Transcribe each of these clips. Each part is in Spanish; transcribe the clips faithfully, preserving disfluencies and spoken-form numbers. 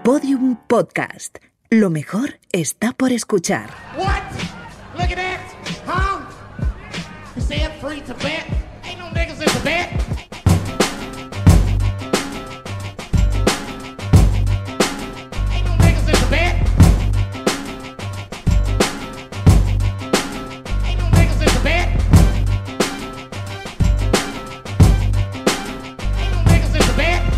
Podium Podcast. Lo mejor está por escuchar. What? Look at that. Huh? You said free to bet? Ain't no niggas in the bet. Ain't no niggas in the bet. Ain't no niggas in the bet. Ain't no niggas in the bet.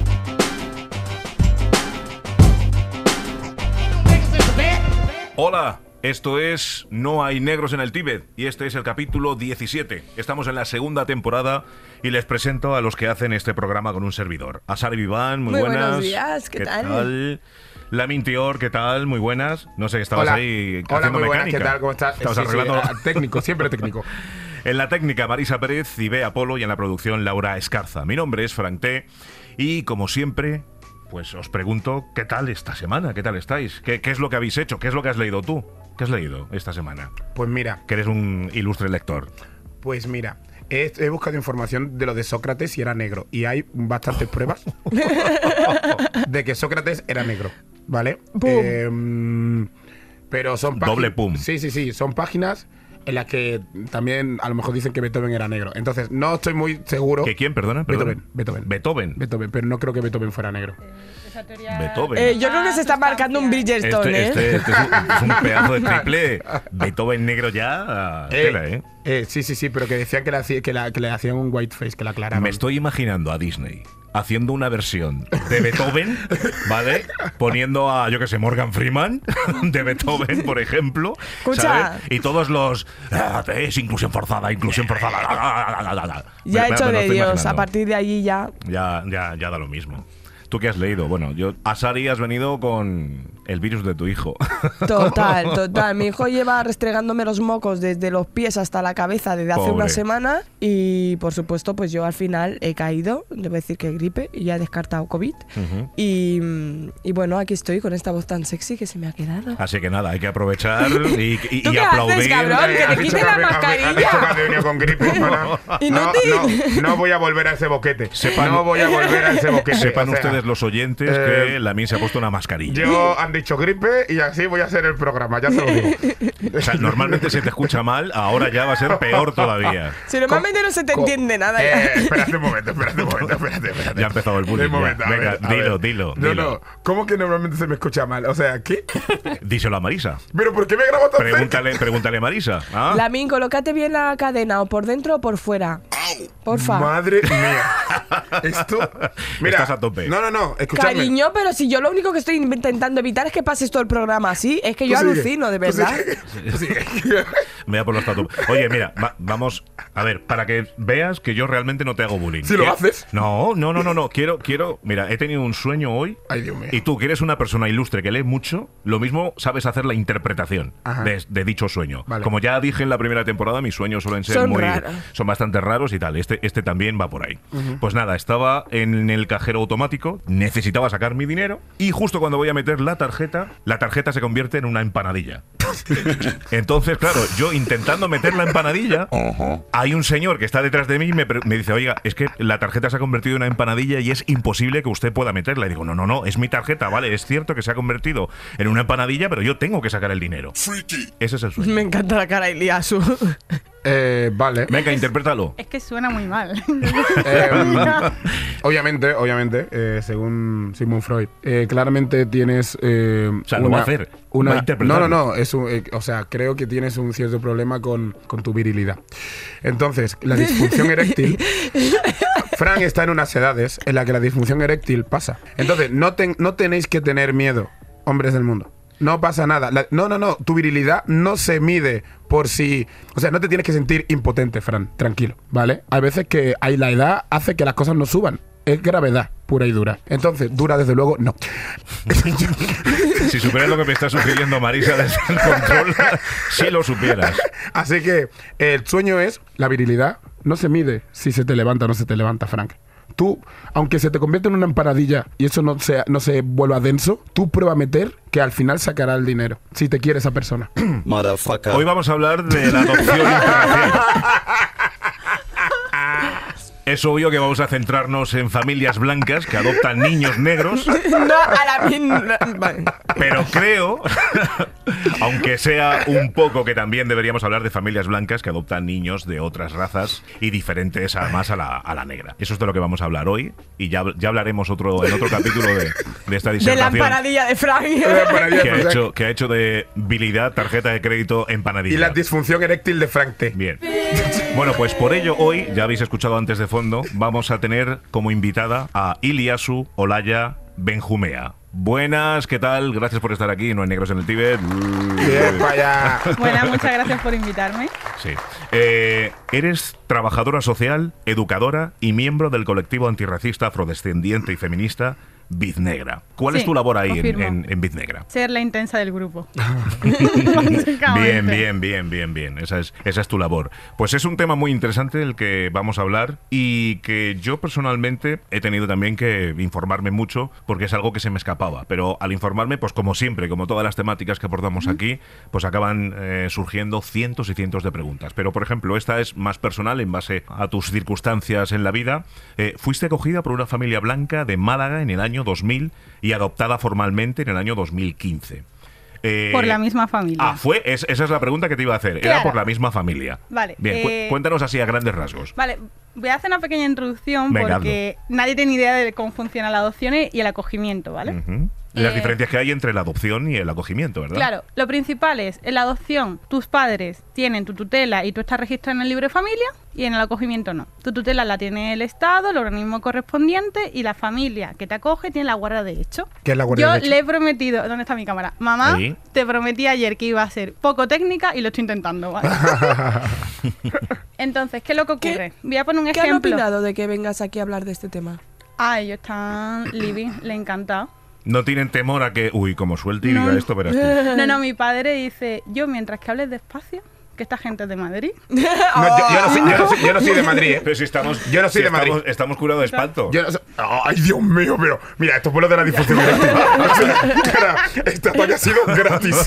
Hola, esto es No hay negros en el Tíbet y este es el capítulo diecisiete. Estamos en la segunda temporada y les presento a los que hacen este programa con un servidor. A Sara Viván, muy, muy buenas. Buenos días, ¿qué, ¿Qué tal? tal? La Mintior, ¿qué tal? Muy buenas. No sé, estabas Hola. ahí Hola, haciendo muy buenas, mecánica. ¿qué tal? ¿Cómo estás? Estabas Sí, sí, arreglando... ah, técnico, siempre técnico. En la técnica, Marisa Pérez y Bea Polo, y en la producción, Laura Escarza. Mi nombre es Frank T. Y como siempre, pues os pregunto, ¿qué tal esta semana? ¿Qué tal estáis? ¿Qué, qué es lo que habéis hecho? ¿Qué es lo que has leído tú? ¿Qué has leído esta semana? Pues mira. Que eres un ilustre lector. Pues mira, he, he buscado información de lo de Sócrates y era negro. Y hay bastantes pruebas de que Sócrates era negro, ¿vale? Eh, pero son páginas... Doble pum. Sí, sí, sí, son páginas en las que también a lo mejor dicen que Beethoven era negro. Entonces, no estoy muy seguro... ¿Que quién, perdona? perdona? Beethoven, Beethoven. Beethoven. Beethoven, pero no creo que Beethoven fuera negro. Esa teoría... Beethoven. Eh, yo creo que se está marcando un Bridgestone, este, ¿eh? este, este es, un, es un pedazo de triple. Beethoven negro ya. Eh, tela, ¿eh? Eh, sí, sí, sí, pero que decían que le, hacía, que, la, que le hacían un whiteface, que la aclaraban. Me estoy imaginando a Disney haciendo una versión de Beethoven, ¿vale? Poniendo a, yo que sé, Morgan Freeman de Beethoven, por ejemplo. Escucha. ¿sabes? Y todos los... Ah, es inclusión forzada, inclusión forzada. Ya Me- hecho me lo de estoy Dios, imaginando. a partir de allí ya... Ya, ya, ya da lo mismo. ¿Tú qué has leído? Bueno, yo... A Sari has venido con el virus de tu hijo. Total, total. Mi hijo lleva restregándome los mocos desde los pies hasta la cabeza desde hace Pobre. una semana y, por supuesto, pues yo al final he caído, debo decir que gripe, y ya he descartado COVID. Ujú. y, y bueno, aquí estoy con esta voz tan sexy que se me ha quedado. Así que nada, hay que aprovechar y, y, ¿Tú y qué aplaudir. haces, cabrón? Que Has te dicho quite que la has- has- has dicho que has mascarilla. venido con gripe, pana. No, Inútil. no, no voy a volver a ese boquete. Sepan- no voy a volver a ese boquete. Sepan o sea, ustedes, los oyentes, eh, que Lamin se ha puesto una mascarilla. Yo han dicho gripe y así voy a hacer el programa, ya te lo digo. O sea, normalmente se te escucha mal, ahora ya va a ser peor todavía. Si normalmente no se te Co- entiende nada. Eh, ya. espérate un momento, espérate un momento, espérate, espérate. Ya ha empezado el bullying, Un momento, ya. a Venga, ver, a dilo, ver. dilo, No, dilo. no, ¿cómo que normalmente se me escucha mal? O sea, ¿qué? Díselo a Marisa. ¿Pero por qué me grabo tan cerca? Pregúntale, pregúntale a Marisa. ¿Ah? Lamin, colócate bien la cadena, o por dentro o por fuera. Porfa. Madre mía. Esto. Mira, Estás a tope. No, no, no. Escuchadme. Cariño, pero si yo lo único que estoy intentando evitar es que pases todo el programa así, es que yo Tú sigue, alucino, de tú verdad. sigue, tú sigue. Me da por los tatu. Oye, mira, va- vamos a ver, para que veas que yo realmente no te hago bullying. ¿Sí lo Quiero- haces? No, no, no, no, no. Quiero, quiero. Mira, he tenido un sueño hoy. Ay, Dios mío. Y tú, que eres una persona ilustre que lee mucho, lo mismo sabes hacer la interpretación Ajá. de, de dicho sueño. Vale. Como ya dije en la primera temporada, mis sueños suelen ser Son muy. raros. Son bastante raros y tal. Este, este también va por ahí. Pues nada, estaba en el cajero automático, necesitaba sacar mi dinero y justo cuando voy a meter la tarjeta, la tarjeta se convierte en una empanadilla. Entonces, claro, yo intentando meter la empanadilla, hay un señor que está detrás de mí y me, pre- me dice, oiga, es que la tarjeta se ha convertido en una empanadilla y es imposible que usted pueda meterla. Y digo, no, no, no, es mi tarjeta, vale, es cierto que se ha convertido en una empanadilla, pero yo tengo que sacar el dinero. Ese es el sueño. Me encanta la cara de Iliasu. Eh, vale. Venga, interprétalo. Es que suena muy mal. Eh, obviamente, obviamente, eh, según Sigmund Freud, eh, claramente tienes eh, O sea, lo va a hacer, una, va a interpretar. no, no, no. Es un, eh, o sea, creo que tienes un cierto problema con, con tu virilidad. Entonces, la disfunción eréctil. Fran está en unas edades en las que la disfunción eréctil pasa. Entonces, no, ten- no tenéis que tener miedo, hombres del mundo. No pasa nada. La- no, no, no. Tu virilidad no se mide por si... O sea, no te tienes que sentir impotente, Fran. Tranquilo, ¿vale? Hay veces que hay la edad hace que las cosas no suban. Es gravedad pura y dura. Entonces, dura desde luego, no. Si supieras lo que me está sugiriendo Marisa desde el control, si lo supieras. Así que el sueño es la virilidad. No se mide si se te levanta o no se te levanta, Frank. Tú, aunque se te convierta en una empanadilla y eso no se, no se vuelva denso, tú prueba a meter que al final sacará el dinero, si te quiere esa persona. Hoy vamos a hablar de la adopción internacional. es obvio que vamos a centrarnos en familias blancas que adoptan niños negros. No, a la misma. Vale. Pero creo, aunque sea un poco, que también deberíamos hablar de familias blancas que adoptan niños de otras razas y diferentes además a la, a la negra. Eso es de lo que vamos a hablar hoy y ya, ya hablaremos otro, en otro capítulo de, de esta De la disertación empanadilla de Frank. que ha, hecho, que ha hecho de habilidad, tarjeta de crédito, empanadilla. Y la disfunción eréctil de Frank T. Bien. Bueno, pues por ello hoy, ya habéis escuchado antes de fondo, vamos a tener como invitada a Iliasu Olaya Benjumea. Buenas, ¿qué tal? Gracias por estar aquí, No hay negros en el Tíbet. Bien, para allá. Bueno, muchas gracias por invitarme. Sí. Eh, eres trabajadora social, educadora y miembro del colectivo antirracista, afrodescendiente y feminista Biznegra. ¿Cuál Sí, es tu labor ahí en, confirmo. en, en Biznegra? Ser la intensa del grupo. Bien, bien, bien, bien, bien. Esa es, esa es tu labor. Pues es un tema muy interesante del que vamos a hablar y que yo personalmente he tenido también que informarme mucho porque es algo que se me escapaba. Pero al informarme, pues como siempre, como todas las temáticas que abordamos aquí, pues acaban eh, surgiendo cientos y cientos de preguntas. Pero, por ejemplo, esta es más personal en base a tus circunstancias en la vida. Eh, fuiste acogida por una familia blanca de Málaga en el año dos mil y adoptada formalmente en el año dos mil quince. Eh, Por la misma familia. Ah, fue, es- esa es la pregunta que te iba a hacer. Era Claro. por la misma familia. Vale, Bien, cu- eh, cuéntanos así a grandes rasgos. Vale, voy a hacer una pequeña introducción Venga, porque nadie tiene idea de cómo funciona la adopción y el acogimiento, ¿vale? Ujú. Las Eh, diferencias que hay entre la adopción y el acogimiento, ¿verdad? Claro, lo principal es, en la adopción, tus padres tienen tu tutela y tú estás registrado en el libro de familia, y en el acogimiento no. Tu tutela la tiene el Estado, el organismo correspondiente, y la familia que te acoge tiene la guarda de hecho. ¿Qué es la guardia Yo de hecho? le he prometido, ¿dónde está mi cámara? Mamá, Ahí. te prometí ayer que iba a ser poco técnica y lo estoy intentando, ¿vale? Entonces, ¿qué es lo que ocurre? Voy a poner un ¿Qué han ejemplo. opinado de que vengas aquí a hablar de este tema? Ah, ellos están living, le encanta. No tienen temor a que, uy, como suelte y No. diga esto, verás tú. No, no, mi padre dice, yo mientras que hables despacio, que esta gente es de Madrid. No, yo, yo no soy, yo, no soy, yo no soy de Madrid, ¿eh? Pero si estamos, Yo no soy si de Madrid. estamos, estamos curados de espanto. Yo no soy- ¡Ay, Dios mío! Pero mira, esto fue lo de la difusión eréctil. O sea, cara, esta toalla ha sido gratis.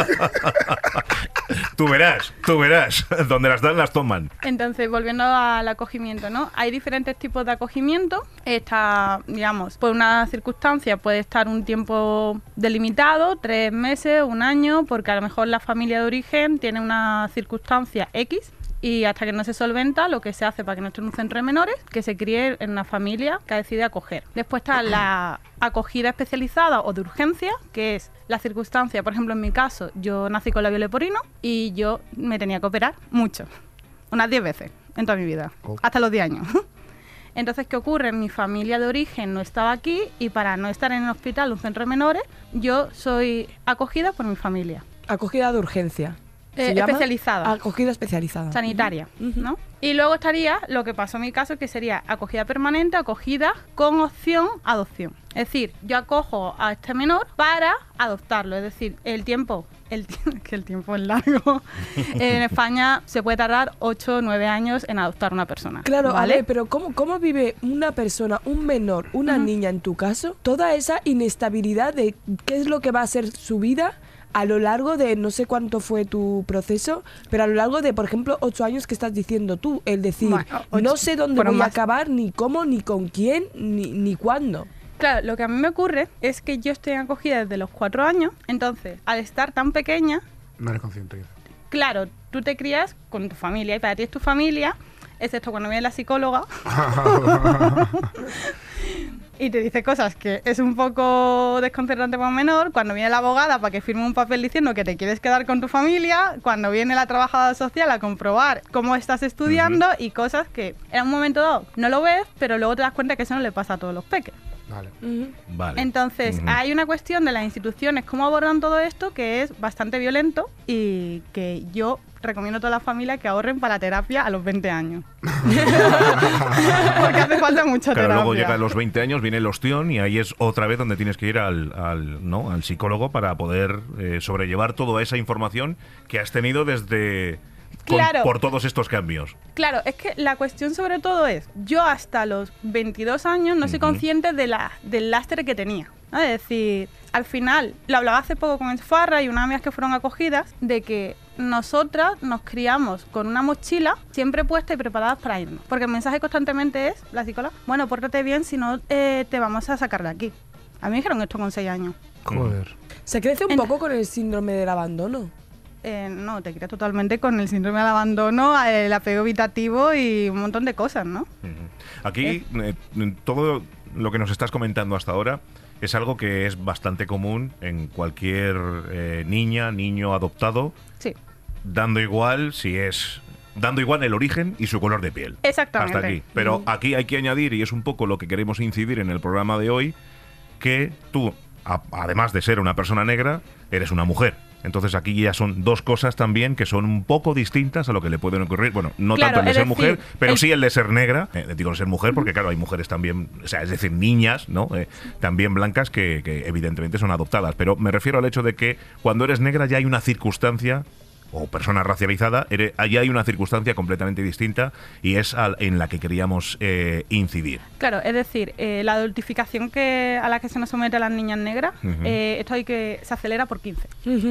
Tú verás, tú verás. Donde las dan, las toman. Entonces, volviendo al acogimiento, ¿no? Hay diferentes tipos de acogimiento. Está, digamos, por una circunstancia puede estar un tiempo delimitado, tres meses, un año, porque a lo mejor la familia de origen tiene una circunstancia X y hasta que no se solventa, lo que se hace para que no esté en un centro de menores, que se críe en una familia que decide acoger. Después está la acogida especializada o de urgencia, que es la circunstancia, por ejemplo, en mi caso, yo nací con labio leporino y yo me tenía que operar mucho, unas diez veces en toda mi vida, Oh. hasta los diez años. Entonces, ¿qué ocurre? Mi familia de origen no estaba aquí y para no estar en el hospital, un centro de menores, yo soy acogida por mi familia. Acogida de urgencia. ¿Se Eh, llama? especializada. Acogida especializada. Sanitaria, Ujú. ¿no? Y luego estaría lo que pasó en mi caso, que sería acogida permanente, acogida con opción adopción. Es decir, yo acojo a este menor para adoptarlo. Es decir, el tiempo, el tie- que el tiempo es largo. En España se puede tardar ocho o nueve años en adoptar una persona. Claro, ¿vale? a ver, pero ¿cómo, ¿cómo vive una persona, un menor, una niña en tu caso, toda esa inestabilidad de qué es lo que va a ser su vida a lo largo de, no sé cuánto fue tu proceso, pero a lo largo de, por ejemplo, ocho años que estás diciendo tú, el decir, Bueno, ocho, no sé dónde fueron voy a más. acabar, ni cómo, ni con quién, ni, ni cuándo. Claro, lo que a mí me ocurre es que yo estoy acogida desde los cuatro años, entonces, al estar tan pequeña, No eres consciente. claro, tú te crías con tu familia y para ti es tu familia, excepto cuando viene la psicóloga y te dice cosas que es un poco desconcertante para un menor, cuando viene la abogada para que firme un papel diciendo que te quieres quedar con tu familia, cuando viene la trabajadora social a comprobar cómo estás estudiando y cosas que en un momento dado no lo ves, pero luego te das cuenta que eso no le pasa a todos los peques. Vale. Ujú. Vale. Entonces, Ujú. hay una cuestión de las instituciones, cómo abordan todo esto, que es bastante violento y que yo recomiendo a toda la familia que ahorren para terapia a los veinte años. Porque hace falta mucha Claro, terapia. luego llega a los veinte años, viene el ostión y ahí es otra vez donde tienes que ir al, al, ¿no? al psicólogo para poder eh, sobrellevar toda esa información que has tenido desde... con- Claro. por todos estos cambios. Claro, es que la cuestión sobre todo es, yo hasta los veintidós años no soy Ujú. consciente de la, del lastre que tenía. ¿no? Es decir, al final, lo hablaba hace poco con Esfarra y unas amigas que fueron acogidas, de que nosotras nos criamos con una mochila siempre puesta y preparadas para irnos. Porque el mensaje constantemente es, la psicóloga, bueno, pórtate bien, si no eh, te vamos a sacar de aquí. A mí me dijeron esto con seis años. Joder. Se crece un En- poco con el síndrome del abandono. Eh, no, te crias totalmente con el síndrome del abandono, el apego evitativo y un montón de cosas, ¿no? Ujú. Aquí, eh, todo lo que nos estás comentando hasta ahora es algo que es bastante común en cualquier eh, niña, niño adoptado, Sí. dando igual si es... Dando igual el origen y su color de piel. Exactamente. Hasta aquí. Pero aquí hay que añadir, y es un poco lo que queremos incidir en el programa de hoy, que tú, a- además de ser una persona negra, eres una mujer. Entonces aquí ya son dos cosas también que son un poco distintas a lo que le pueden ocurrir. Bueno, no Claro, tanto el de es ser decir, mujer, pero el- sí el de ser negra. Eh, digo el ser mujer porque, claro, hay mujeres también, o sea, es decir, niñas, ¿no? Eh, también blancas que, que evidentemente son adoptadas. Pero me refiero al hecho de que cuando eres negra ya hay una circunstancia, o persona racializada, ere- allí hay una circunstancia completamente distinta y es al- en la que queríamos eh, incidir. Claro, es decir, eh, la adultificación que, a la que se nos somete a las niñas negras, Ujú. eh, esto hay que se acelera por quince.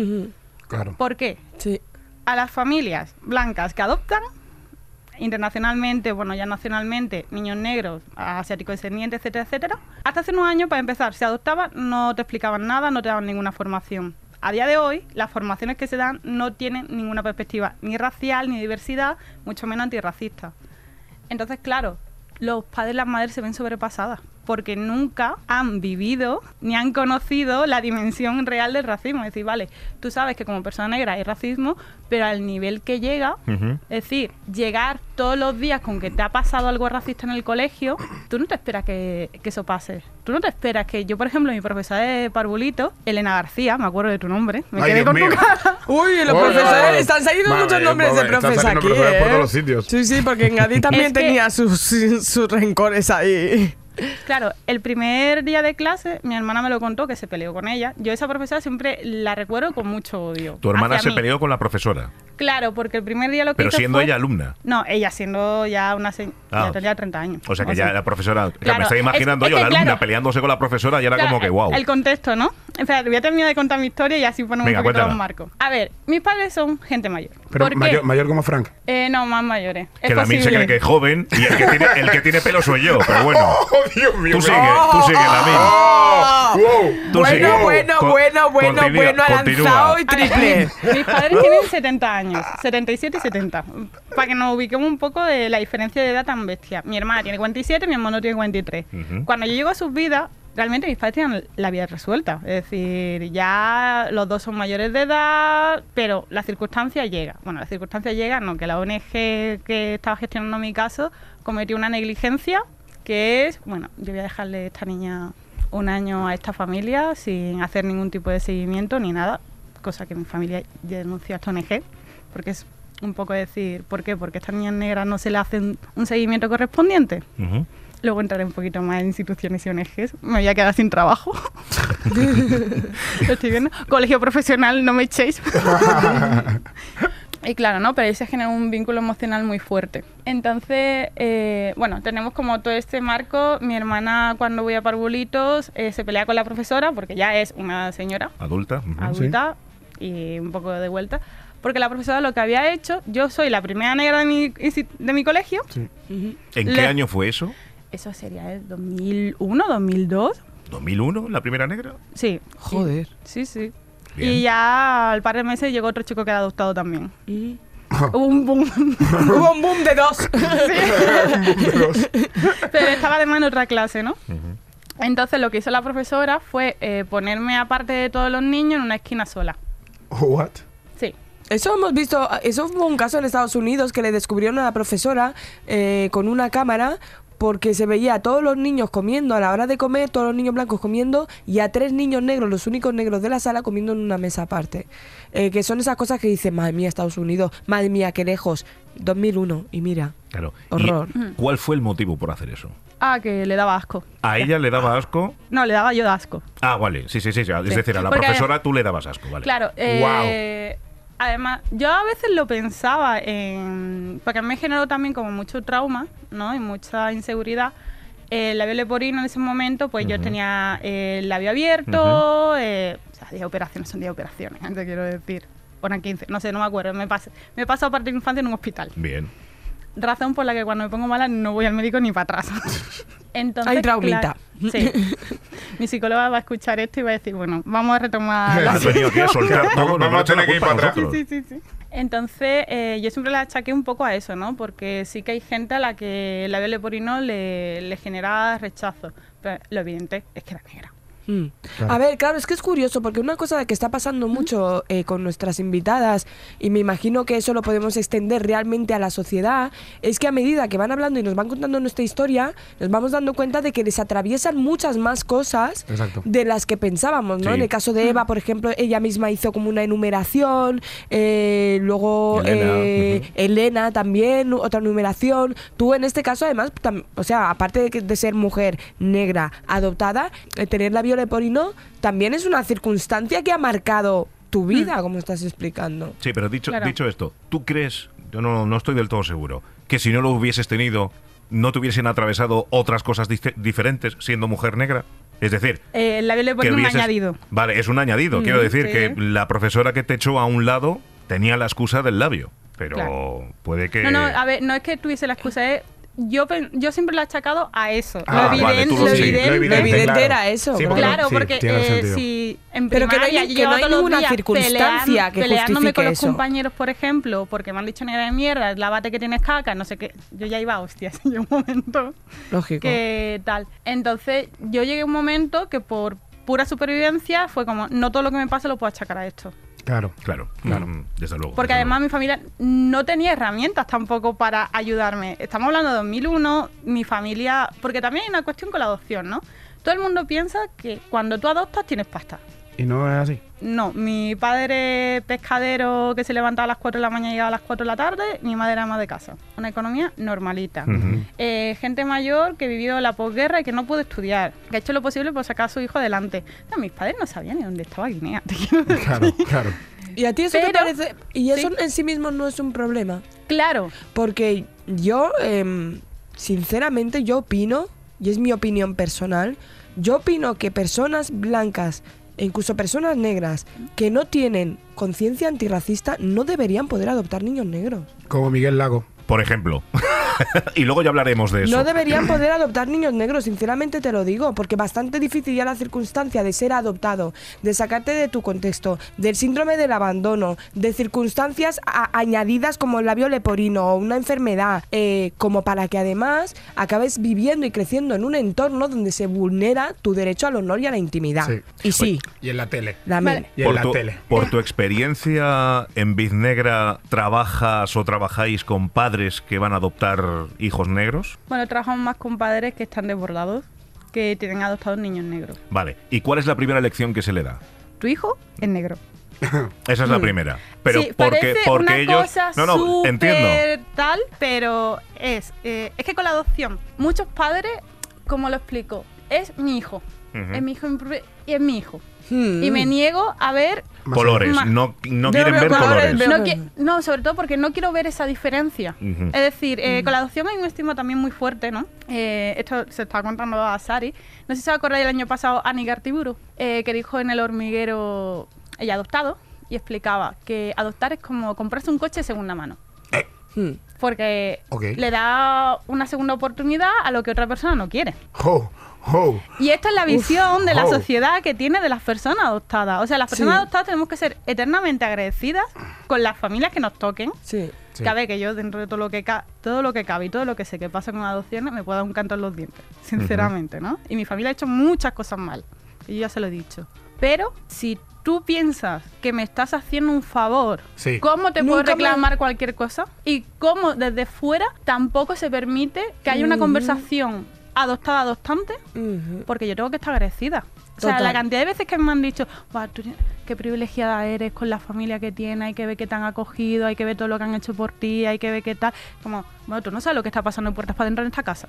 Claro. ¿Por qué? Sí. A las familias blancas que adoptan, internacionalmente, bueno, ya nacionalmente, niños negros, asiáticos descendientes, etcétera, etcétera, hasta hace unos años, para empezar, se adoptaba, no te explicaban nada, no te daban ninguna formación. A día de hoy, las formaciones que se dan no tienen ninguna perspectiva ni racial, ni diversidad, mucho menos antirracista. Entonces, claro, los padres y las madres se ven sobrepasadas porque nunca han vivido ni han conocido la dimensión real del racismo. Es decir, vale, tú sabes que como persona negra hay racismo, pero al nivel que llega, Ujú. es decir, llegar todos los días con que te ha pasado algo racista en el colegio, tú no te esperas que, que eso pase. Tú no te esperas que yo, por ejemplo, mi profesora de parvulito, Elena García, me acuerdo de tu nombre, me Ay, quedé Dios con mío. tu cara. Uy, los Oye, profesores, oye. están saliendo Madre, muchos nombres de pobre, están profes saliendo aquí, profesores por ¿eh? todos los sitios. Sí, sí, porque en Gadi también Es que- tenía sus, sus rencores ahí. Claro, el primer día de clase, mi hermana me lo contó, que se peleó con ella. Yo esa profesora siempre la recuerdo con mucho odio. Tu hermana hacia se mí. peleó con la profesora, Claro, porque el primer día lo que pero hizo siendo fue- ella alumna. No, ella siendo ya una se... Ah. ya tenía treinta años. O sea que ya sea, la profesora. Claro, Claro, me estoy es- imaginando es yo, que la alumna claro. peleándose con la profesora y era Claro, como que el- wow. El contexto, ¿no? Espera, voy a terminar de contar mi historia y así ponemos Venga, un poquito cuéntala. los marcos. A ver, mis padres son gente mayor. Pero ¿Por qué? mayor, mayor como Frank. Eh, no, más mayores. Es Que Damien se posible. cree que es joven y el que tiene, el que tiene pelo soy yo, pero bueno. ¡Oh, Dios mío! Tú qué- sigue, tú sigue, Damien. ¡Oh! ¡Wow! Tú Bueno, sigue. bueno, Con- bueno, bueno, continúa, bueno, ha continúa. lanzado y A ver, triple. mis padres tienen setenta años, setenta y siete y setenta. Para que nos ubiquemos un poco de la diferencia de edad tan bestia. Mi hermana tiene cuarenta y siete, mi hermano tiene cuarenta y tres. Ujú. Cuando yo llego a sus vidas, realmente mis padres tienen la vida resuelta. Es decir, ya los dos son mayores de edad, pero la circunstancia llega. Bueno, la circunstancia llega, no, que la O N G que estaba gestionando mi caso cometió una negligencia que es, bueno, yo voy a dejarle a esta niña un año a esta familia sin hacer ningún tipo de seguimiento ni nada, cosa que mi familia ya denunció a esta O N G, porque es un poco decir, ¿por qué? Porque a estas niñas negras no se le hace un- un seguimiento correspondiente. Ujú. Luego entraré un poquito más en instituciones y O N Ges. Me voy a quedar sin trabajo. Lo estoy viendo. Colegio profesional, no me echéis. Y claro, ¿no? Pero ahí se genera un vínculo emocional muy fuerte. Entonces, eh, bueno, tenemos como todo este marco. Mi hermana, cuando voy a parvulitos, eh, se pelea con la profesora, porque ya es una señora Adulta. ujú. adulta y un poco de vuelta. Porque la profesora lo que había hecho, yo soy la primera negra de mi, insti- de mi colegio. ¿En qué Le- año fue eso? Eso sería el dos mil uno, dos mil dos. ¿dos mil uno, la primera negra? Sí. Joder. Sí, sí. Bien. Y ya al par de meses llegó otro chico que era adoptado también. Hubo un boom. Hubo un boom de dos. Pero estaba además en otra clase, ¿no? Entonces lo que hizo la profesora fue eh, ponerme aparte de todos los niños en una esquina sola. ¿What? Sí. Eso hemos visto, eso fue un caso en Estados Unidos que le descubrieron a la profesora eh, con una cámara porque se veía a todos los niños comiendo a la hora de comer, todos los niños blancos comiendo y a tres niños negros, los únicos negros de la sala, comiendo en una mesa aparte. Eh, que son esas cosas que dicen, madre mía, Estados Unidos, madre mía, qué lejos, dos mil uno, y mira, Claro. Horror. ¿Y cuál fue el motivo por hacer eso? Ah, que le daba asco. ¿A ella le daba asco? No, le daba yo de asco. Ah, vale. Sí, sí, sí. Es Sí. decir, a la Porque- profesora tú le dabas asco, vale. Claro. Eh, Además, yo a veces lo pensaba en... Porque me generó también como mucho trauma, ¿no? Y mucha inseguridad. El labio leporino en ese momento, pues yo Ujú. tenía el labio abierto, eh, o sea, diez operaciones son diez operaciones, te quiero decir. ponen quince, no sé, no me acuerdo. Me pasé, me he pasado parte de infancia en un hospital. Bien. Razón por la que cuando me pongo mala no voy al médico ni para atrás. Entonces, hay traumita. Claro, sí. Mi psicóloga va a escuchar esto y va a decir, bueno, vamos a retomar la Has venido aquí a soltar todo. Vamos a tener que ir para atrás. Sí, sí, sí. Entonces, eh, yo siempre la achaqué un poco a eso, ¿no? Porque sí que hay gente a la que el labio leporino le, le genera rechazo. Pero lo evidente es que era negra. Mm. Claro. A ver, claro, es que es curioso porque una cosa que está pasando mucho eh, con nuestras invitadas, y me imagino que eso lo podemos extender realmente a la sociedad, es que a medida que van hablando y nos van contando nuestra historia, nos vamos dando cuenta de que les atraviesan muchas más cosas Exacto. de las que pensábamos, ¿no? Sí. En el caso de Eva, por ejemplo, ella misma hizo como una enumeración, eh, luego Elena, eh, ujú. Elena también, otra enumeración. Tú en este caso, además, tam- o sea, aparte de, que- de ser mujer negra adoptada, eh, tener la labio leporino también es una circunstancia que ha marcado tu vida, como estás explicando. Sí, pero dicho, Claro. dicho esto, ¿tú crees, yo no, no estoy del todo seguro, que si no lo hubieses tenido, no te hubiesen atravesado otras cosas dif- diferentes siendo mujer negra? Es decir, Eh, el labio que leporino es un hubieses- añadido. Vale, es un añadido. Quiero decir sí. que la profesora que te echó a un lado tenía la excusa del labio, pero Claro. puede que... No, no, a ver, no es que tuviese la excusa, es... Yo, pen- yo siempre lo he achacado a eso. Ah, lo vale, evidente, tú lo- lo sí, lo evidente. Lo evidente claro. era eso, Sí, claro. Claro, sí, porque tiene eh, sentido. si en Pero que no hay- primaria yo que no llevaba hay todos los ninguna días circunstancia pelean- que peleándome justifique con los eso. compañeros, por ejemplo, porque me han dicho negra de mierda, lávate que tienes caca, no sé qué. Yo ya iba a hostias en un momento Lógico. que tal. Entonces yo llegué a un momento que por pura supervivencia fue como, no todo lo que me pasa lo puedo achacar a esto. Claro. Claro, Claro. mm, desde luego. Porque desde además luego. mi familia no tenía herramientas tampoco para ayudarme. Estamos hablando de dos mil uno, mi familia... Porque también hay una cuestión con la adopción, ¿no? Todo el mundo piensa que cuando tú adoptas tienes pasta. Y no es así. No, mi padre pescadero que se levantaba a las cuatro de la mañana y llegaba a las cuatro de la tarde, mi madre era ama de casa. Una economía normalita. Ujú. Eh, gente mayor que vivió la posguerra y que no pudo estudiar, que ha hecho lo posible por sacar a su hijo adelante. No, mis padres no sabían ni dónde estaba Guinea. te quiero decir. Claro, claro. ¿Y a ti eso te Pero- parece? Y eso sí. en sí mismo no es un problema. Claro. Porque yo, em, sinceramente, yo opino, y es mi opinión personal, yo opino que personas blancas e incluso personas negras que no tienen conciencia antirracista no deberían poder adoptar niños negros. Como Miguel Lago. Por ejemplo. Y luego ya hablaremos de eso. No deberían poder adoptar niños negros, sinceramente te lo digo, porque bastante difícil ya la circunstancia de ser adoptado, de sacarte de tu contexto, del síndrome del abandono, de circunstancias a- añadidas como el labio leporino o una enfermedad, eh, como para que además acabes viviendo y creciendo en un entorno donde se vulnera tu derecho al honor y a la intimidad. Sí. Y sí, Y en la tele. la Vale. Y en por la tu, tele. por tu experiencia en Biznegra, ¿trabajas o trabajáis con padres que van a adoptar hijos negros? Bueno, trabajamos más con padres que están desbordados, que tienen adoptados niños negros. Vale. ¿Y cuál es la primera lección que se le da? Tu hijo es negro. Esa es la primera. Pero sí, porque, parece porque una ellos. cosa no, no, súper entiendo. tal, pero es, eh, es que con la adopción, muchos padres, como lo explico, es mi hijo, Ujú. es mi hijo y es mi hijo. Hmm. Y me niego a ver... Colores. Ma- No, no Yo quieren veo ver colores, colores. veo- No, qui- no, sobre todo porque no quiero ver esa diferencia. Ujú. Es decir, eh, con la adopción hay un estigma también muy fuerte, ¿no? Eh, esto se está contando a Sari. No sé si se acordáis del año pasado Ani Gartiburu, eh, que dijo en El Hormiguero, ella adoptado, y explicaba que adoptar es como comprarse un coche de segunda mano. Hmm. Porque Ok. le da una segunda oportunidad a lo que otra persona no quiere. ¡Oh! ¡Oh! Y esta es la visión de la oh. sociedad que tiene de las personas adoptadas. O sea, las personas Sí. adoptadas tenemos que ser eternamente agradecidas con las familias que nos toquen. Sí. Sí. Que a ver, que yo dentro de todo lo que ca- todo lo que cabe y todo lo que sé que pasa con adopciones me puedo dar un canto en los dientes, sinceramente, ¿no? Y mi familia ha hecho muchas cosas mal, y yo ya se lo he dicho. Pero si tú piensas que me estás haciendo un favor, Sí. ¿cómo te puedo Nunca me- reclamar cualquier cosa? Y cómo desde fuera tampoco se permite que haya una Ujú. conversación adoptada-adoptante, Ujú. porque yo tengo que estar agradecida. O sea, Total. la cantidad de veces que me han dicho, "Buah, tú tienes- qué privilegiada eres con la familia que tienes, hay que ver que te han acogido, hay que ver todo lo que han hecho por ti, hay que ver qué tal. Como, bueno, tú no sabes lo que está pasando en puertas para adentro en esta casa.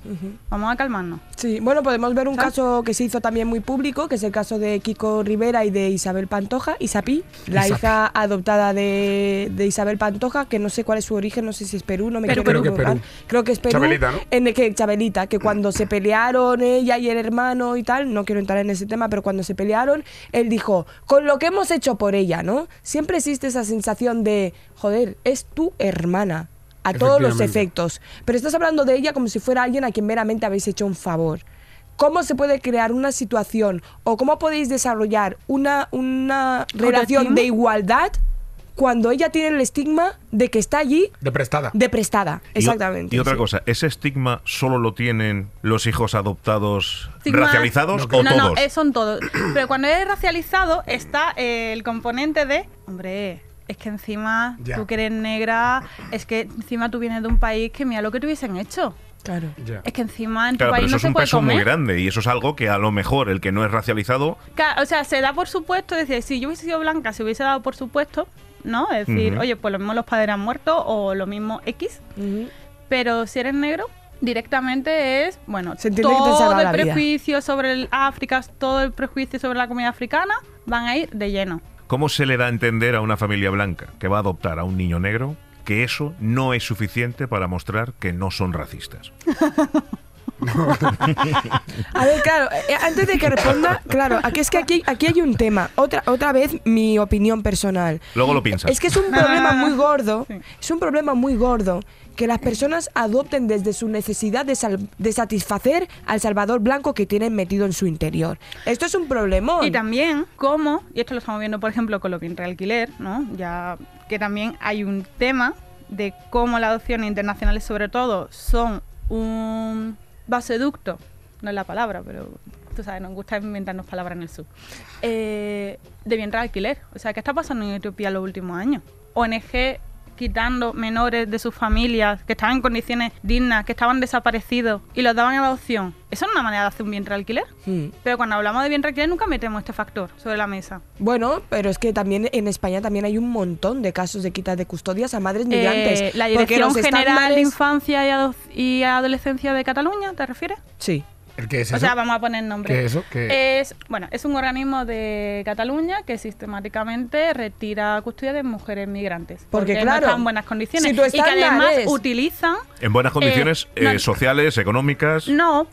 Ujú. Vamos a calmarnos. Sí, bueno, podemos ver un ¿Sabes? caso que se hizo también muy público, que es el caso de Kiko Rivera y de Isabel Pantoja, Isapi, la Isapi. hija adoptada de, de Isabel Pantoja, que no sé cuál es su origen, no sé si es Perú, no me Perú, quiero creo que equivocar. Perú. Creo que es Perú. Chabelita, ¿no? En el que Chabelita, que cuando se pelearon ella y el hermano y tal, no quiero entrar en ese tema, pero cuando se pelearon, él dijo, con lo que hemos hecho por ella, ¿no? Siempre existe esa sensación de, joder, es tu hermana. A todos los Efectivamente. efectos. Pero estás hablando de ella como si fuera alguien a quien meramente habéis hecho un favor. ¿Cómo se puede crear una situación o cómo podéis desarrollar una, una relación ¿Autoestima? de igualdad cuando ella tiene el estigma de que está allí De prestada. de prestada? Y o- Exactamente. Y, otra sí. cosa, ¿ese estigma solo lo tienen los hijos adoptados Estigma- racializados No, o no, todos? no, eh, son todos. Pero cuando es racializado está eh, el componente de, hombre, es que encima Ya. tú que eres negra, es que encima tú vienes de un país que mira lo que te hubiesen hecho. Claro. Ya. Es que encima en tu Claro, pero país eso no es se un puede peso comer. muy grande y eso es algo que a lo mejor el que no es racializado Ca- O sea, se da por supuesto, es decir, si yo hubiese sido blanca, se hubiese dado por supuesto, ¿no? Es decir, Ujú. oye, pues lo mismo los padres han muerto o lo mismo X, Ujú. pero si eres negro, directamente es, bueno, Se entiende que te salva todo el la vida. prejuicio sobre el África, todo el prejuicio sobre la comunidad africana, van a ir de lleno. ¿Cómo se le da a entender a una familia blanca que va a adoptar a un niño negro que eso no es suficiente para mostrar que no son racistas? A ver, claro, eh, antes de que responda, claro, aquí es que aquí, aquí hay un tema. Otra, otra vez mi opinión personal. Luego lo piensas. Es que es un problema muy gordo, Sí. es un problema muy gordo que las personas adopten desde su necesidad de, sal- de satisfacer al Salvador blanco que tienen metido en su interior. Esto es un problemón. Y también, como, y esto lo estamos viendo, por ejemplo, con lo vientre alquiler, ¿no? Ya que también hay un tema de cómo las adopciones internacionales, sobre todo, son un vasoducto, no es la palabra, pero tú sabes, nos gusta inventarnos palabras en el sur, eh, de vientre alquiler. O sea, ¿qué está pasando en Etiopía en los últimos años? O N G quitando menores de sus familias que estaban en condiciones dignas, que estaban desaparecidos y los daban en adopción. ¿Eso es una manera de hacer un vientre alquiler? Hmm. Pero cuando hablamos de vientre alquiler nunca metemos este factor sobre la mesa. Bueno, pero es que también en España también hay un montón de casos de quitas de custodias a madres migrantes. Eh, ¿La porque Dirección los General de estándares- Infancia y, Ado- y Adolescencia de Cataluña, te refieres? Sí. ¿El qué es O eso? sea, vamos a poner nombre. ¿Qué es eso? ¿Qué- Es, bueno, es un organismo de Cataluña que sistemáticamente retira custodia de mujeres migrantes. Porque, no claro, están en buenas condiciones. si tu y que estándar además es- utilizan... En buenas condiciones Eh, no, eh, sociales, económicas. No,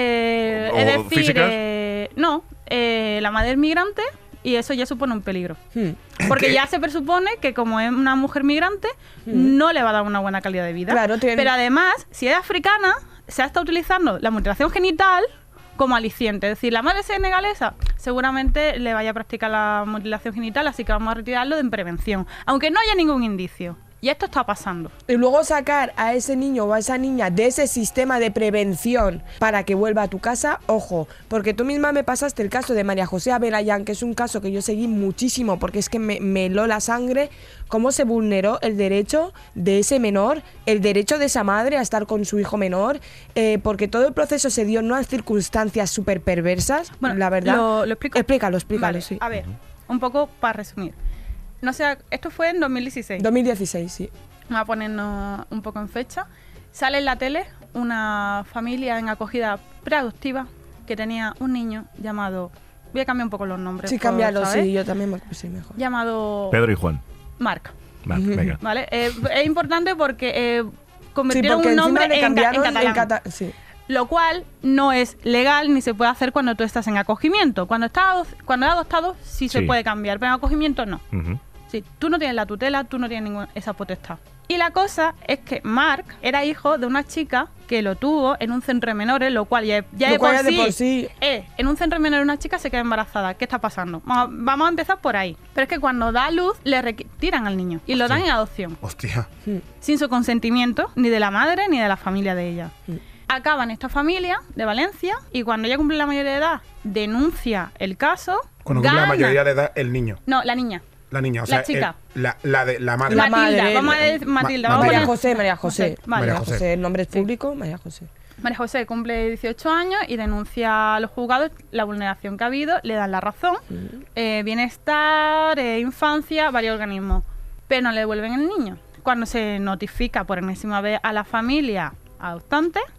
eh, ¿O es decir, físicas? eh, no, eh, la madre es migrante y eso ya supone un peligro. Hmm. Porque ya se presupone que como es una mujer migrante, no le va a dar una buena calidad de vida. Claro, tiene- Pero además, si es africana, se ha estado utilizando la mutilación genital como aliciente. Es decir, la madre senegalesa seguramente le vaya a practicar la mutilación genital, así que vamos a retirarlo en prevención. Aunque no haya ningún indicio. Y esto está pasando. Y luego sacar a ese niño o a esa niña de ese sistema de prevención para que vuelva a tu casa, ojo, porque tú misma me pasaste el caso de María José Abelayán, que es un caso que yo seguí muchísimo porque es que me, me heló la sangre, cómo se vulneró el derecho de ese menor, el derecho de esa madre a estar con su hijo menor, eh, porque todo el proceso se dio en unas circunstancias súper perversas, Bueno, la verdad. ¿lo- lo explico? Explícalo, explícalo, Vale, sí. A ver, un poco para resumir. No sé, esto fue en dos mil dieciséis. dos mil dieciséis, sí. Vamos a ponernos un poco en fecha. Sale en la tele una familia en acogida preadoptiva que tenía un niño llamado... Voy a cambiar un poco los nombres. Sí, por cámbialo, saber. sí, yo también me puse mejor. Llamado Pedro y Juan. Marc. Va, venga. ¿Vale? Eh, es importante porque eh, Sí, convirtieron porque un encima nombre le en, ca- en cambiaron catalán. en cata- sí. Lo cual no es legal ni se puede hacer cuando tú estás en acogimiento. Cuando estás ado- cuando es adoptado sí, se Sí. puede cambiar, pero en acogimiento no. Ujú. Sí, tú no tienes la tutela, tú no tienes ninguna esa potestad. Y la cosa es que Marc era hijo de una chica que lo tuvo en un centro de menores, lo cual ya, ya Lo de, cual por ya de sí, por sí- eh, en un centro de menores una chica se queda embarazada. ¿Qué está pasando? Vamos, vamos a empezar por ahí. Pero es que cuando da a luz le retiran al niño y lo dan en adopción, Hostia. sin su consentimiento, ni de la madre ni de la familia de ella. Acaba en esta familia de Valencia y cuando ella cumple la mayoría de edad, denuncia el caso. Cuando cumple la gana- mayoría de edad, el niño. No, la niña. La niña, o La sea, chica. el- la, la de la madre. La Matilda, madre, vamos a la- decir Matilda. Ma- vamos a María poner- José, María José. Vale. María María José. José, el nombre es público, María José. María José cumple dieciocho años y denuncia a los juzgados la vulneración que ha habido, le dan la razón. Eh, bienestar, eh, infancia, varios organismos. Pero no le devuelven el niño. Cuando se notifica por enésima vez a la familia adoptante,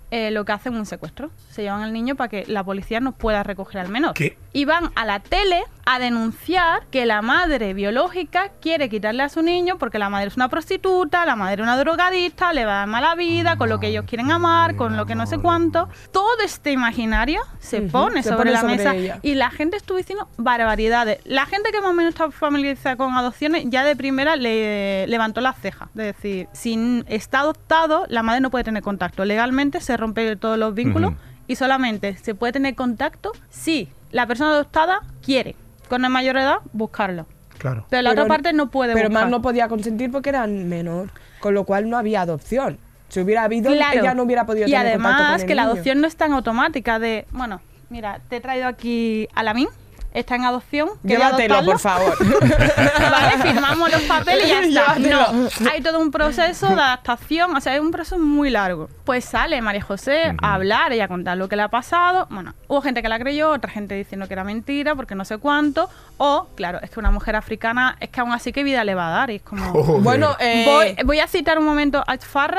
eh, lo que hacen es un secuestro. Se llevan al niño para que la policía no pueda recoger al menor. ¿Qué? Y van a la tele a denunciar que la madre biológica quiere quitarle a su niño porque la madre es una prostituta, la madre es una drogadicta, le va a dar mala vida, con lo que ellos quieren amar, con lo que no sé cuánto. Todo este imaginario se Ujú, pone se sobre pone la sobre mesa ella. y la gente estuvo diciendo barbaridades. La gente que más o menos está familiarizada con adopciones ya de primera le levantó las cejas. Es decir, si está adoptado, la madre no puede tener contacto. Legalmente se rompen todos los vínculos Ujú. y solamente se puede tener contacto si la persona adoptada quiere, con la mayor edad, buscarlo. Claro. Pero la Pero- otra parte no puede Pero buscar. más no podía consentir porque era menor, con lo cual no había adopción. Si hubiera habido, Claro. ella no hubiera podido y tener contacto con además el que la niño. adopción no es tan automática de, bueno, mira, te he traído aquí a Lamin, está en adopción, ¿quieres Llévatelo, adoptarlo? por favor. Vale, firmamos los papeles y ya está. Llévatelo. No, hay todo un proceso de adaptación, o sea, es un proceso muy largo. Pues sale María José a hablar y a contar lo que le ha pasado. Bueno, hubo gente que la creyó, otra gente diciendo que era mentira, porque no sé cuánto. O, claro, es que una mujer africana, es que aún así, ¿qué vida le va a dar? Y es como... Joder. Bueno, eh, Voy, voy a citar un momento a Farra,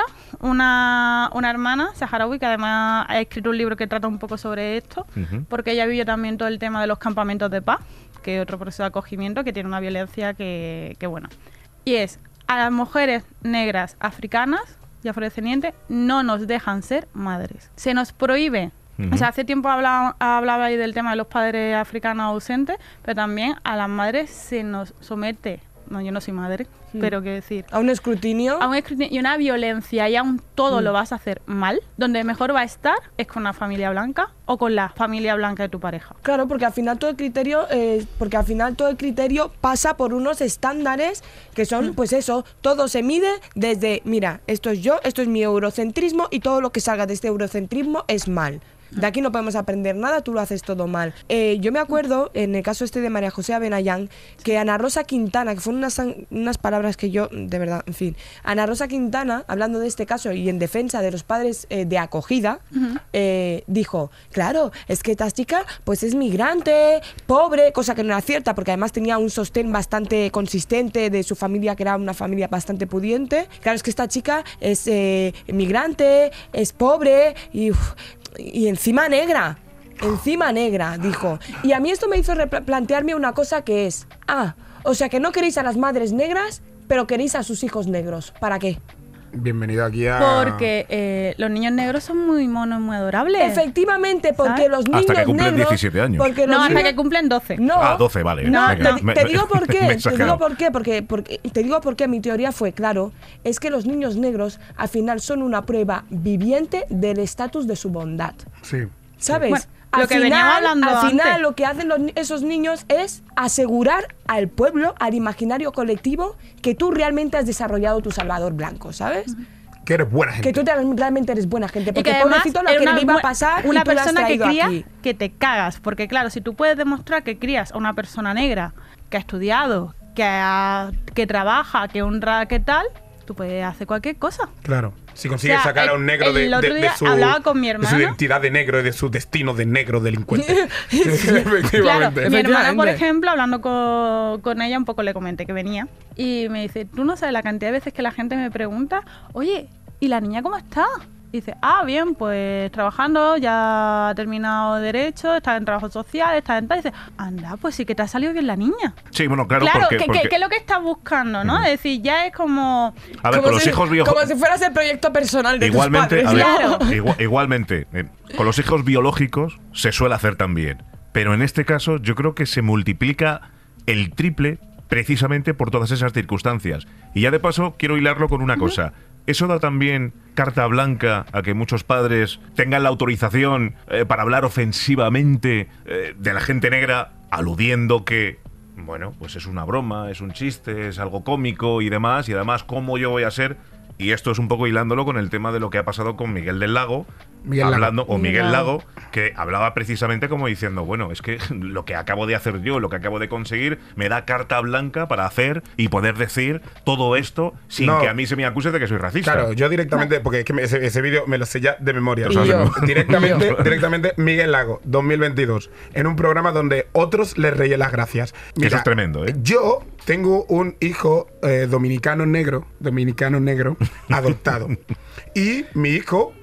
una, una hermana saharaui que además ha escrito un libro que trata un poco sobre esto, Ujú. porque ella vivió también todo el tema de los campamentos de paz, que es otro proceso de acogimiento que tiene una violencia que, que bueno. Y es, a las mujeres negras africanas y afrodescendientes no nos dejan ser madres. Se nos prohíbe. Ujú. O sea, hace tiempo hablaba, hablaba ahí del tema de los padres africanos ausentes, pero también a las madres se nos somete. No, yo no soy madre, Hmm. pero qué decir. a un escrutinio. A un escrutinio y una violencia y aún todo Mm. lo vas a hacer mal, donde mejor va a estar es con una familia blanca o con la familia blanca de tu pareja. Claro, porque al final todo el criterio, eh, porque al final todo el criterio pasa por unos estándares que son, pues eso, todo se mide desde, mira, esto es yo, esto es mi eurocentrismo y todo lo que salga de este eurocentrismo es mal. De aquí no podemos aprender nada, tú lo haces todo mal. Eh, yo me acuerdo, en el caso este de María José Abenayán, que Ana Rosa Quintana, que fueron unas, unas palabras que yo, de verdad, en fin, Ana Rosa Quintana, hablando de este caso y en defensa de los padres eh, de acogida, eh, dijo, claro, es que esta chica pues es migrante, pobre, cosa que no era cierta, porque además tenía un sostén bastante consistente de su familia, que era una familia bastante pudiente. Claro, es que esta chica es eh, migrante, es pobre y... uf, y encima negra, encima negra, dijo. Y a mí esto me hizo replantearme una cosa que es, ah, o sea que no queréis a las madres negras, pero queréis a sus hijos negros. ¿Para qué? Bienvenido aquí a... Porque eh, los niños negros son muy monos, muy adorables. Efectivamente, porque ¿Sabes? los niños Hasta que cumplen negros... diecisiete años. Porque No, los hasta niños- que cumplen doce. No, Ah, doce, vale. No, Venga, te, me- te digo por me he qué, te exagerado. digo por qué, porque, porque te digo por qué mi teoría fue, claro, es que los niños negros al final son una prueba viviente del estatus de su bondad. Sí. ¿Sabes? Bueno, al lo que final, veníamos hablando al final antes. lo que hacen los ni- esos niños es asegurar al pueblo, al imaginario colectivo, que tú realmente has desarrollado tu Salvador Blanco, ¿sabes? Que eres buena gente. Que tú te- realmente eres buena gente, Y porque que además pobrecito lo es que una le iba a bu- pasar y una tú lo has persona que traído cría aquí. que te cagas. Porque claro, si tú puedes demostrar que crías a una persona negra que ha estudiado, que, ha- que trabaja, que honra, que tal, tú puedes hacer cualquier cosa. Claro. Si consigues O sea, sacar a un el- negro de, el otro de- de día su, hablaba con mi de su hermana. identidad de negro y de su destino de negro delincuente. Claro, Efectivamente. mi hermana, por Efectivamente. ejemplo, hablando con, con ella, un poco le comenté que venía y me dice, tú no sabes la cantidad de veces que la gente me pregunta, oye, ¿y la niña cómo está? Y dice, ah, bien, pues trabajando, ya ha terminado Derecho, está en Trabajo Social, está en tal. Y dice, anda, pues sí que te ha salido bien la niña. Sí, bueno, claro, Claro, porque, que, que- porque- que es lo que estás buscando, ¿no? Ujú. Es decir, ya es como... a ver, Como con los si- hijos biológicos... Como si fueras el proyecto personal de Igualmente, tus a padres. ver, Claro. igua- igualmente, eh, con los hijos biológicos se suele hacer también. Pero en este caso yo creo que se multiplica el triple precisamente por todas esas circunstancias. Y ya de paso quiero hilarlo con una cosa. ¿Eso da también carta blanca a que muchos padres tengan la autorización eh, para hablar ofensivamente eh, de la gente negra, aludiendo que, bueno, pues es una broma, es un chiste, es algo cómico y demás, y además cómo yo voy a ser? Y esto es un poco hilándolo con el tema de lo que ha pasado con Miguel del Lago, Miguel Lago. hablando, o Miguel Miguel Lago. Lago, que hablaba precisamente como diciendo, bueno, es que lo que acabo de hacer yo, lo que acabo de conseguir, me da carta blanca para hacer y poder decir todo esto sin No. que a mí se me acuse de que soy racista. Claro, yo directamente, porque es que me- ese, ese vídeo me lo sé ya de memoria. Y yo. Directamente, directamente Miguel Lago, dos mil veintidós, en un programa donde otros les reían las gracias. Eso es tremendo, ¿eh? Yo tengo un hijo eh, dominicano negro, dominicano negro, adoptado. Y mi hijo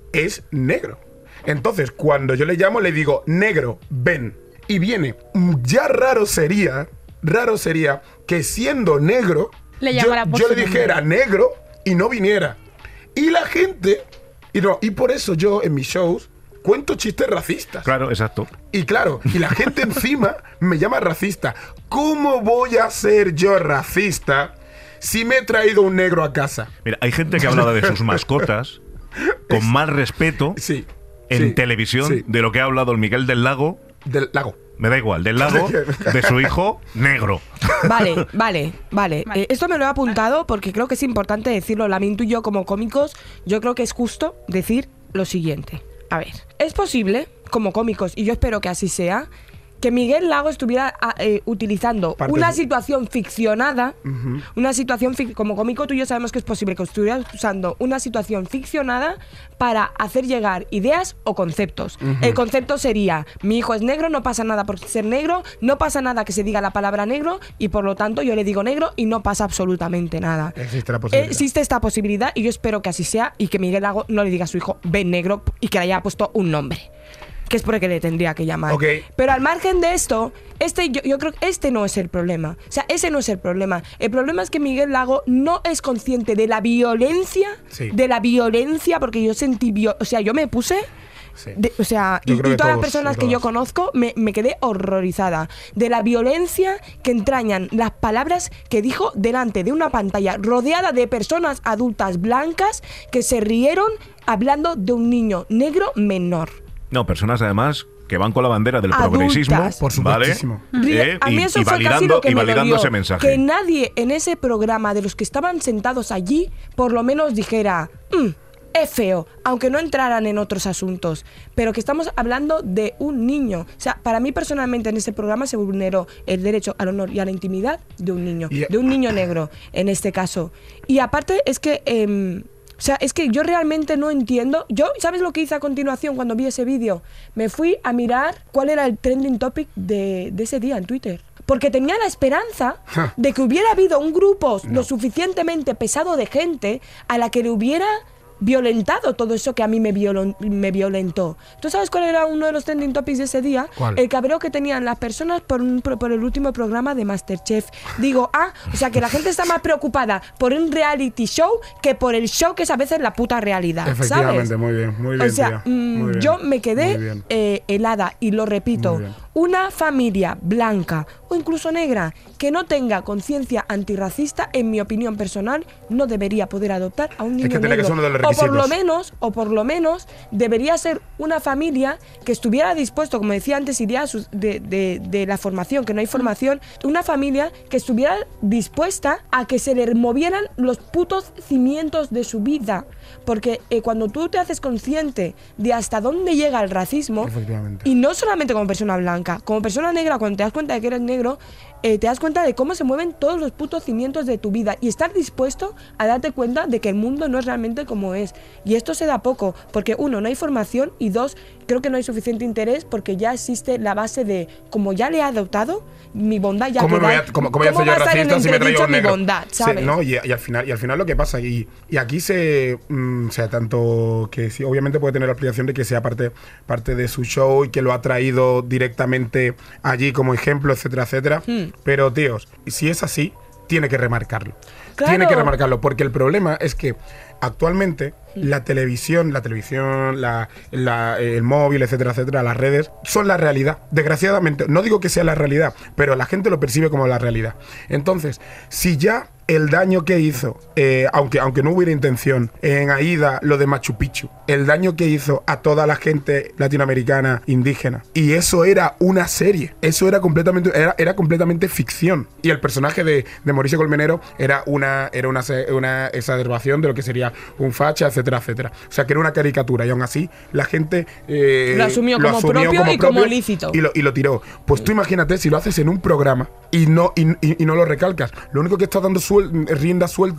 es negro. Entonces, cuando yo le llamo, le digo, negro, ven. Y viene. Ya raro sería, raro sería que siendo negro, Le yo, llamara por yo su le dijera nombre. negro y no viniera. Y la gente, y, no, y por eso yo en mis shows cuento chistes racistas. Claro, exacto. Y claro, y la gente encima me llama racista. ¿Cómo voy a ser yo racista si me he traído un negro a casa? Mira, hay gente que ha hablado de sus mascotas con más respeto Sí. en sí, televisión sí. de lo que ha hablado el Miguel del Lago. Del lago. Me da igual, del Lago, de su hijo negro. Vale, vale, vale. Vale. Eh, esto me lo he apuntado porque creo que es importante decirlo. Lamin, tú y yo como cómicos, yo creo que es justo decir lo siguiente. A ver, es posible, como cómicos, y yo espero que así sea, que Miguel Lago estuviera a, eh, utilizando Parte una de- situación ficcionada, una situación, fic- como cómico tú y yo sabemos que es posible que estuviera usando una situación ficcionada para hacer llegar ideas o conceptos. El concepto sería, mi hijo es negro, no pasa nada por ser negro, no pasa nada que se diga la palabra negro y por lo tanto yo le digo negro y no pasa absolutamente nada. Existe la posibilidad. Existe esta posibilidad y yo espero que así sea y que Miguel Lago no le diga a su hijo ven negro y que le haya puesto un nombre, que es por el que le tendría que llamar. Ok. Pero al margen de esto, este yo, yo creo que este no es el problema. O sea, ese no es el problema. El problema es que Miguel Lago no es consciente de la violencia, Sí. de la violencia, porque yo sentí, vio- o sea, yo me puse... Sí. de- o sea, Yo y, creo y que todas las todos, personas y que yo todas. conozco me, me quedé horrorizada de la violencia que entrañan las palabras que dijo delante de una pantalla rodeada de personas adultas blancas que se rieron hablando de un niño negro menor. No, personas además que van con la bandera del Adultas. progresismo, Por ¿vale? supuestísimo. Ríe- Eh, a mí y, eso y fue casi validando, lo que y me validando dolió, ese mensaje. que nadie en ese programa de los que estaban sentados allí por lo menos dijera "Mm, es feo", aunque no entraran en otros asuntos, pero que estamos hablando de un niño. O sea, para mí personalmente en ese programa se vulneró el derecho al honor y a la intimidad de un niño, Y- de un niño negro en este caso. Y aparte es que... em, o sea, es que yo realmente no entiendo. Yo, ¿sabes lo que hice a continuación cuando vi ese vídeo? Me fui a mirar cuál era el trending topic de, de ese día en Twitter. Porque tenía la esperanza Ja. de que hubiera habido un grupo lo suficientemente pesado de gente a la que le hubiera violentado todo eso que a mí me, violon- me violentó. ¿Tú sabes cuál era uno de los trending topics de ese día? ¿Cuál? El cabreo que tenían las personas por, un, pro- por el último programa de MasterChef. Digo, ah, o sea que la gente está más preocupada por un reality show que por el show que es a veces la puta realidad. Efectivamente, ¿sabes? muy bien, muy bien. O sea, tía. mm, Muy bien, yo me muy quedé bien. eh, helada y lo repito. Muy bien. Una familia blanca o incluso negra que no tenga conciencia antirracista, en mi opinión personal, no debería poder adoptar a un niño que tiene que negro. ser uno de los o por lo requisitos. menos, o por lo menos, debería ser una familia que estuviera dispuesto, como decía antes, iría a sus- de, de- de la formación, que no hay formación, una familia que estuviera dispuesta a que se le movieran los putos cimientos de su vida. Porque eh, cuando tú te haces consciente de hasta dónde llega el racismo, Efectivamente. y no solamente como persona blanca, como persona negra, cuando te das cuenta de que eres negro, eh, te das cuenta de cómo se mueven todos los putos cimientos de tu vida y estar dispuesto a darte cuenta de que el mundo no es realmente como es. Y esto se da poco, porque uno, no hay formación y dos, creo que no hay suficiente interés porque ya existe la base de, como ya le he adoptado, mi bondad ya ¿Cómo, me queda- voy a, cómo, cómo voy a ¿cómo hacer yo va a estar en racista si me traigo entredicho un mi negro? bondad, Sí, ¿sabes? no, y, y al final, y al final lo que pasa, y, y aquí se, mm, o sea, tanto que sí, obviamente puede tener la explicación de que sea parte, parte de su show y que lo ha traído directamente allí como ejemplo, etcétera, etcétera. Hmm. Pero, tíos, si es así, tiene que remarcarlo. Claro. Tiene que remarcarlo, porque el problema es que actualmente la televisión, la televisión, la, la- el móvil, etcétera, etcétera, las redes, son la realidad. Desgraciadamente, no digo que sea la realidad, pero la gente lo percibe como la realidad. Entonces, si ya el daño que hizo, eh, aunque, aunque no hubiera intención, en Aida, lo de Machu Picchu, el daño que hizo a toda la gente latinoamericana indígena, y eso era una serie, eso era completamente, era, era completamente ficción. Y el personaje de, de Mauricio Colmenero era una, era una, se- una exacerbación de lo que sería un facha, etcétera, etcétera. O sea, que era una caricatura, y aún así la gente eh, Lo asumió como propio y como lícito. Y lo, y lo tiró. Pues tú imagínate si lo haces en un programa y no, y, y- y no lo recalcas. Lo único que estás dando suel- rienda suelta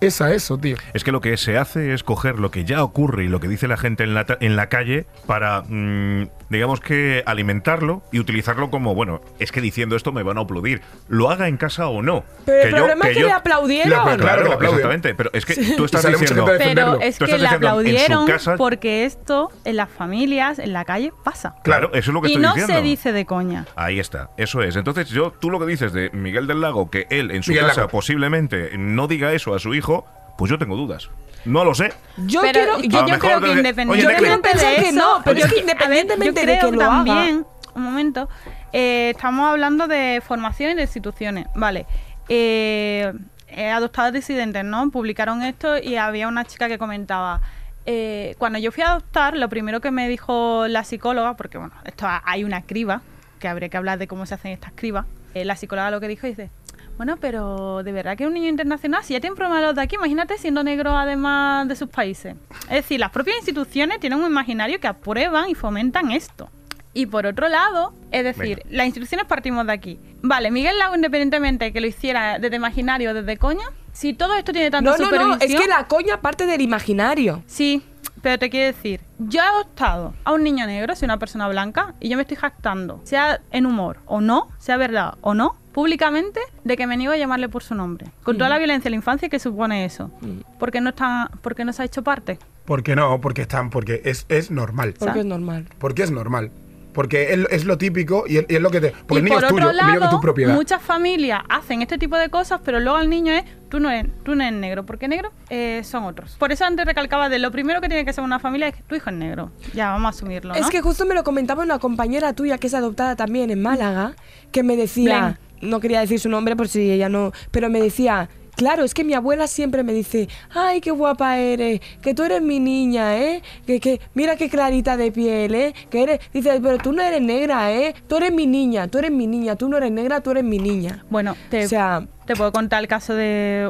es a eso, tío. Es que lo que se hace es coger lo que ya ocurre y lo que dice la gente en la, en la calle para, mmm, digamos que, alimentarlo y utilizarlo como, bueno, es que diciendo esto me van a aplaudir. Lo haga en casa o no. Pero que el yo, problema que es que yo, le aplaudieron. Le apla- Claro, que le aplauden. exactamente. Pero es que tú estás Y sale mucha diciendo... gente a defenderlo. Pero es Tú que estás le diciendo, en su aplaudieron casa- porque esto en las familias, en la calle, pasa. Claro, eso es lo que Y estoy no diciendo. se dice de coña. Ahí está, eso es. Entonces, yo, tú lo que dices de Miguel del Lago, que él en su Miguel casa Lago. posiblemente no diga eso a su hijo, pues yo tengo dudas. No lo sé. Yo pero quiero... que A lo yo mejor creo que desde- independientemente Oye, Necla, de pensar que eso, no, pero yo es que a ver, independientemente yo de creo que lo haga- también, un momento, eh, estamos hablando de formación y de instituciones, vale. Eh, eh, adoptados disidentes, ¿no? Publicaron esto y había una chica que comentaba. Eh, cuando yo fui a adoptar, lo primero que me dijo la psicóloga, porque bueno, esto ha- hay una criba, que habría que hablar de cómo se hacen estas cribas. Eh, la psicóloga lo que dijo dice, bueno, pero de verdad que un niño internacional, si ya tienen problemas los de aquí, imagínate siendo negro además de sus países. Es decir, las propias instituciones tienen un imaginario que aprueban y fomentan esto. Y por otro lado, es decir, Venga. las instituciones partimos de aquí. Vale, Miguel Lago, independientemente de que lo hiciera desde imaginario o desde coña, si todo esto tiene tanta No, no, supervisión... no, es que la coña parte del imaginario. Sí, pero te quiero decir, yo he adoptado a un niño negro, soy una persona blanca, y yo me estoy jactando, sea en humor o no, sea verdad o no, públicamente, de que me niego a llamarle por su nombre. Con toda la violencia de la infancia que supone eso. Porque no está, porque no se ha hecho parte. ¿Por qué no? Porque están, porque es, es normal. Porque es normal. Porque es normal. Porque es, es lo típico y es, y es lo que te. Porque Y el niño por es tuyo, otro el niño lado, es tu propiedad. muchas familias hacen este tipo de cosas, pero luego al niño es, tú no eres, tú no eres negro, porque negro eh, son otros. Por eso antes recalcaba de lo primero que tiene que ser una familia es que tu hijo es negro. Ya, vamos a asumirlo, ¿no? Es que justo me lo comentaba una compañera tuya que es adoptada también en Málaga, que me decía, no quería decir su nombre por si ella no, pero me decía, claro, es que mi abuela siempre me dice, ay, qué guapa eres, que tú eres mi niña, ¿eh? Que, que mira qué clarita de piel, ¿eh? Que eres, dice, pero tú no eres negra, ¿eh? Tú eres mi niña, tú eres mi niña, tú no eres negra, tú eres mi niña. Bueno, te, O sea, te puedo contar el caso de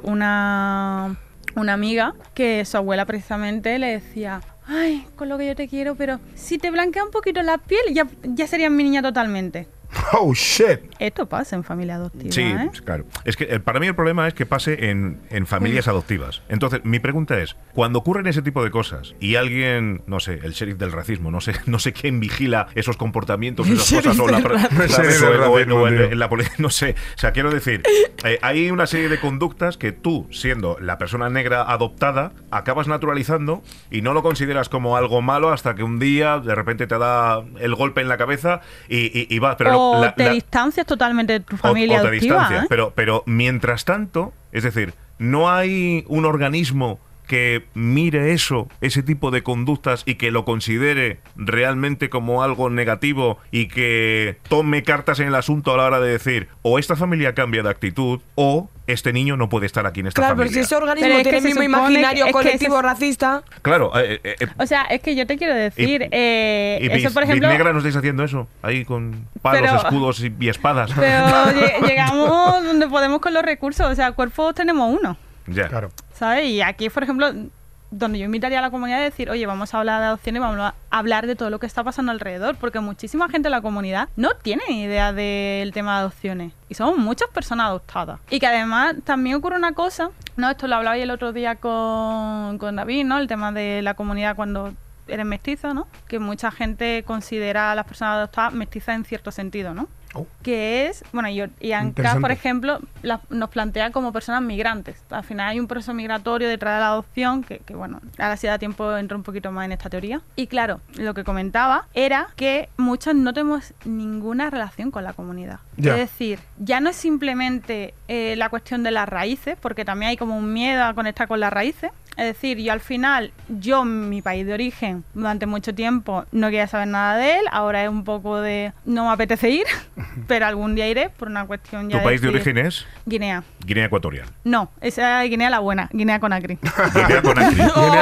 una, una amiga que su abuela precisamente le decía, ay, con lo que yo te quiero, pero si te blanquea un poquito la piel, ya, ya serías mi niña totalmente. Oh, shit. Esto pasa en familia adoptiva, Sí, ¿eh? claro. Es que eh, para mí el problema es que pase en, en familias adoptivas. Entonces, mi pregunta es, cuando ocurren ese tipo de cosas y alguien, no sé, el sheriff del racismo, no sé, no sé quién vigila esos comportamientos, El esas cosas, o la, sheriff del ¿sabes? racismo. El sheriff O del en- o en- o en- racismo, en la poli- no sé. O sea, quiero decir, eh, hay una serie de conductas que tú, siendo la persona negra adoptada, acabas naturalizando y no lo consideras como algo malo hasta que un día de repente te da el golpe en la cabeza y, y, y va. Pero o la- te la- distancias totalmente de tu o- familia o te adoptiva, distancias, ¿eh? pero, pero mientras tanto, es decir, no hay un organismo que mire eso, ese tipo de conductas y que lo considere realmente como algo negativo y que tome cartas en el asunto a la hora de decir o esta familia cambia de actitud o este niño no puede estar aquí en esta claro, pero familia. si ese organismo Pero es tiene que el se mismo supone imaginario que- es que colectivo ese es- racista, Claro, eh, eh, eh, O sea, es que yo te quiero decir, y- eh, y eso Biz- por ejemplo... Biz Negra no estáis haciendo eso, ahí con palos, Pero- escudos y, y espadas. Pero lle- llegamos donde podemos con los recursos, o sea, cuerpos tenemos uno, Ya. Claro. ¿sabes? Y aquí, por ejemplo, donde yo invitaría a la comunidad a decir, oye, vamos a hablar de adopción y vamos a hablar de todo lo que está pasando alrededor, porque muchísima gente de la comunidad no tiene ni idea del tema de adopciones. Y somos muchas personas adoptadas. Y que además también ocurre una cosa, ¿no? Esto lo hablaba yo el otro día con, con David, ¿no? El tema de la comunidad cuando eres mestiza, ¿no? Que mucha gente considera a las personas adoptadas mestizas en cierto sentido, ¿no? Oh. Que es, bueno, y, y ANCAP, Interesante. por ejemplo, la- nos plantea como personas migrantes. Al final hay un proceso migratorio detrás de la adopción, que, que bueno, ahora si da tiempo entro un poquito más en esta teoría. Y claro, lo que comentaba era que muchos no tenemos ninguna relación con la comunidad. Ya. Es decir, ya no es simplemente eh, la cuestión de las raíces, porque también hay como un miedo a conectar con las raíces. Es decir, yo al final, yo, mi país de origen, durante mucho tiempo no quería saber nada de él, ahora es un poco de no me apetece ir, pero algún día iré por una cuestión ya ¿Tu país de decir- origen es? Guinea. Guinea Ecuatorial. No, esa es Guinea la buena, Guinea Conakry. Guinea Conakry.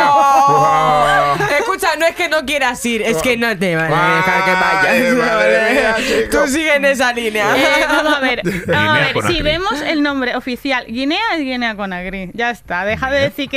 ¡Oh! Escucha, no es que no quieras ir, es que no te van a dejar que Ay, madre mía, vayas. chico. Tú sigue en esa línea. Eh, vamos a ver, vamos a Guinea ver, Conakry. si vemos el nombre oficial, Guinea es Guinea Conakry, ya está, deja de decir que Guinea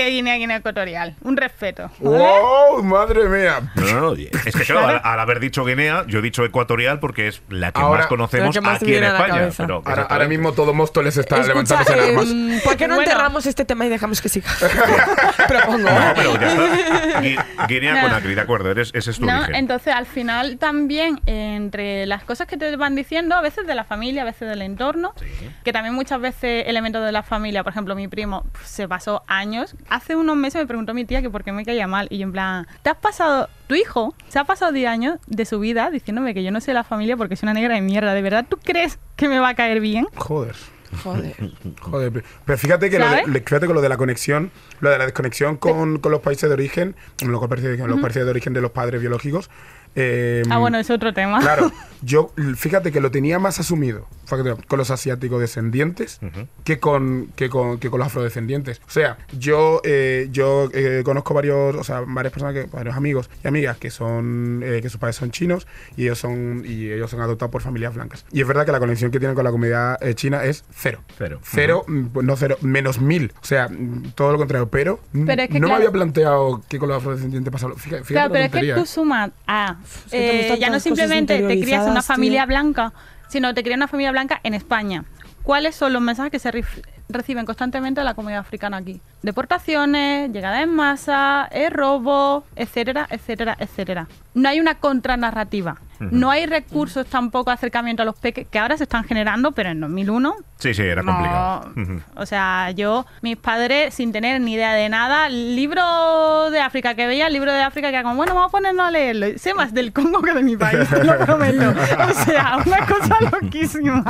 Guinea Ecuatorial. Un respeto. ¿vale? ¡Wow! ¡Madre mía! No, no, no. Es que claro, al, al haber dicho Guinea, yo he dicho ecuatorial porque es la que Ahora- más conocemos la que más aquí en viene a la España. cabeza. Pero Ahora, ahora exactamente. mismo todo Móstoles está Escucha, levantándose en armas. em, ¿por qué no Bueno. enterramos este tema y dejamos que siga? Propongo. No, pero ya está. Gui- Guinea No. Conakry, de acuerdo, eres, ese es tu No, origen. entonces al final también entre las cosas que te van diciendo, a veces de la familia, a veces del entorno, que también muchas veces elementos de la familia, por ejemplo mi primo pf, se pasó años, hace unos meses me preguntó mi tía que por qué me caía mal y yo en plan, ¿te has pasado, tu hijo se ha pasado diez años de su vida diciéndome que yo no sé la familia porque soy una negra de mierda, ¿de verdad tú crees que me va a caer bien? Joder. Joder. Joder, pe- pero fíjate que, lo de, ¿Sabes? le- fíjate que lo de la conexión, lo de la desconexión con, con los países de origen, con los, países de origen, los países de origen de los padres biológicos. eh, Ah, bueno, es otro tema. Claro, yo fíjate que lo tenía más asumido fíjate, con los asiáticos descendientes que, con, que, con, que con los afrodescendientes. O sea, yo eh, yo eh, conozco varios, o sea, varias personas, que, varios amigos y amigas que son eh, que sus padres son chinos y ellos son y ellos son adoptados por familias blancas. Y es verdad que la conexión que tienen con la comunidad eh, china es cero. Cero. Cero, mm, pues no cero, menos mil. O sea, mm, todo lo contrario. Pero, mm, Pero es que no claro- me había planteado que con los afrodescendientes pasaba. Fíjate, fíjate Claro, la pero es que tontería, tú ¿eh? sumas a Es que tenemos eh, ya no tantas simplemente cosas te crías una interiorizadas, familia tío. blanca, sino te crías una familia blanca en España. ¿Cuáles son los mensajes que se rif- reciben constantemente de la comunidad africana aquí? Deportaciones, llegada en masa, eh, robo, etcétera, etcétera, etcétera. No hay una contranarrativa. No hay recursos tampoco de acercamiento a los peques que ahora se están generando, pero en dos mil uno Sí, sí, era no. complicado. Ujú. O sea, yo, mis padres, sin tener ni idea de nada, libro de África, que veía el libro de África, que era como, bueno, vamos a ponernos a leerlo. Sé más del Congo que de mi país, te lo prometo. O sea, una cosa loquísima.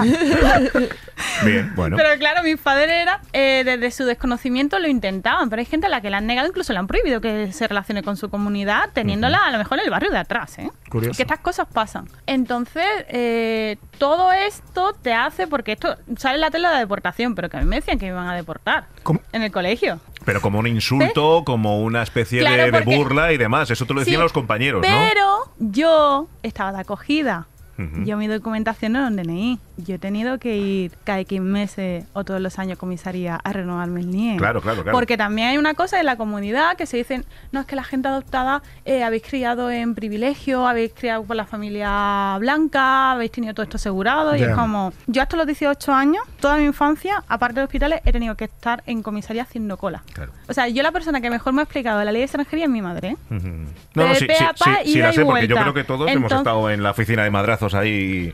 Bien, bueno. Pero claro, mis padres era, eh, desde su desconocimiento lo intentaban, pero hay gente a la que le han negado, incluso le han prohibido que se relacione con su comunidad, teniéndola a lo mejor en el barrio de atrás, ¿eh? Curioso. Que estas cosas pasan. Entonces, eh, todo esto te hace, porque esto sale en la tela de deportación, pero que a mí me decían que me iban a deportar ¿Cómo? en el colegio. Pero como un insulto, como una especie Claro, de, de porque- burla y demás. Eso te lo decían Sí, los compañeros, ¿no? Pero yo estaba de acogida. Ujú. Yo mi documentación no era un D N I. Yo he tenido que ir cada X meses o todos los años a comisaría a renovarme el N I E. Claro, claro, claro. Porque también hay una cosa en la comunidad que se dicen, no, es que la gente adoptada eh, habéis criado en privilegio, habéis criado por la familia blanca, habéis tenido todo esto asegurado. Y Ya. es como, yo hasta los dieciocho años, toda mi infancia, aparte de hospitales, he tenido que estar en comisaría haciendo cola. Claro. O sea, yo la persona que mejor me ha explicado de la ley de extranjería es mi madre. ¿eh? Ujú. No, De no, sí, pe sí, a pa, sí, sí ida la y sé, porque yo vuelta. creo que todos hemos Entonces- estado en la oficina de madrazos ahí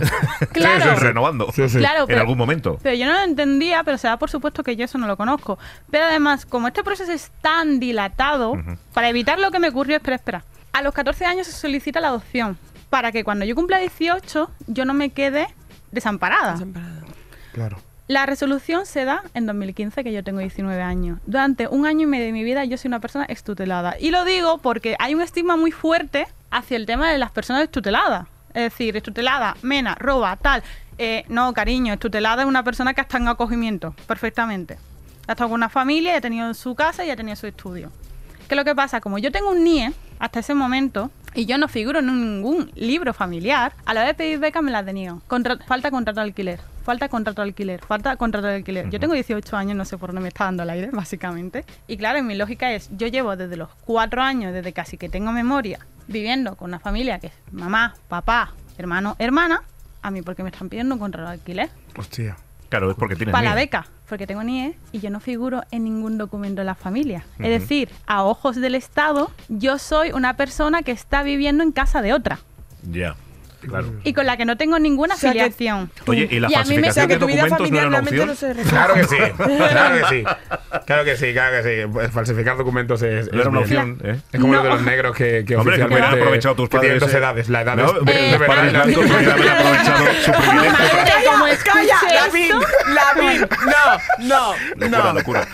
Claro. renovando. Sí, sí. Claro, En pero, algún momento. pero yo no lo entendía, pero se da por supuesto que yo eso no lo conozco. Pero además, como este proceso es tan dilatado, Ujú. para evitar lo que me ocurrió, espera, espera. A los catorce años se solicita la adopción, para que cuando yo cumpla dieciocho, yo no me quede desamparada. Claro. La resolución se da en dos mil quince, que yo tengo diecinueve años. Durante un año y medio de mi vida yo soy una persona extutelada. Y lo digo porque hay un estigma muy fuerte hacia el tema de las personas extuteladas. Es decir, extutelada, mena, roba, tal. Eh, no, cariño, extutelada es una persona que ha estado en acogimiento, perfectamente. Ha estado con una familia, y ha tenido su casa y ha tenido su estudio. ¿Qué es lo que pasa? Como yo tengo un N I E hasta ese momento y yo no figuro en ningún libro familiar, a la hora de pedir becas me las deniegan. Contra- falta contrato de alquiler, falta contrato de alquiler, falta contrato de alquiler. Yo tengo dieciocho años, no sé por dónde me está dando el aire, básicamente. Y claro, mi lógica es, yo llevo desde los cuatro años, desde casi que tengo memoria, viviendo con una familia que es mamá, papá, hermano, hermana. A mí, ¿por qué me están pidiendo un contrato de alquiler? Hostia. Claro, es porque tienes Para la miedo. beca, porque tengo N I E y yo no figuro en ningún documento de la familia. Es decir, a ojos del Estado, yo soy una persona que está viviendo en casa de otra Ya, claro. y con la que no tengo ninguna O sea que- afiliación. Oye, ¿y la Y a mí me- O sea, falsificación que de tu vida documentos no familiar era una realmente opción? no se refleja. Claro que sí, claro que sí. Claro que sí, claro que sí. Pues falsificar documentos es, No era una es bien. opción, ¿eh? Es como No. lo de los negros que, que Hombre, que oficialmente hubieran aprovechado tus que tienen padres. dos eh. edades. La edad No, es de, eh, de padres verdad. blancos podrían haber aprovechado su privilegio. Madre, como escuche ¡Calla! esto- ¡Lavín! ¡Lavín! No, no, Locura, no. locura.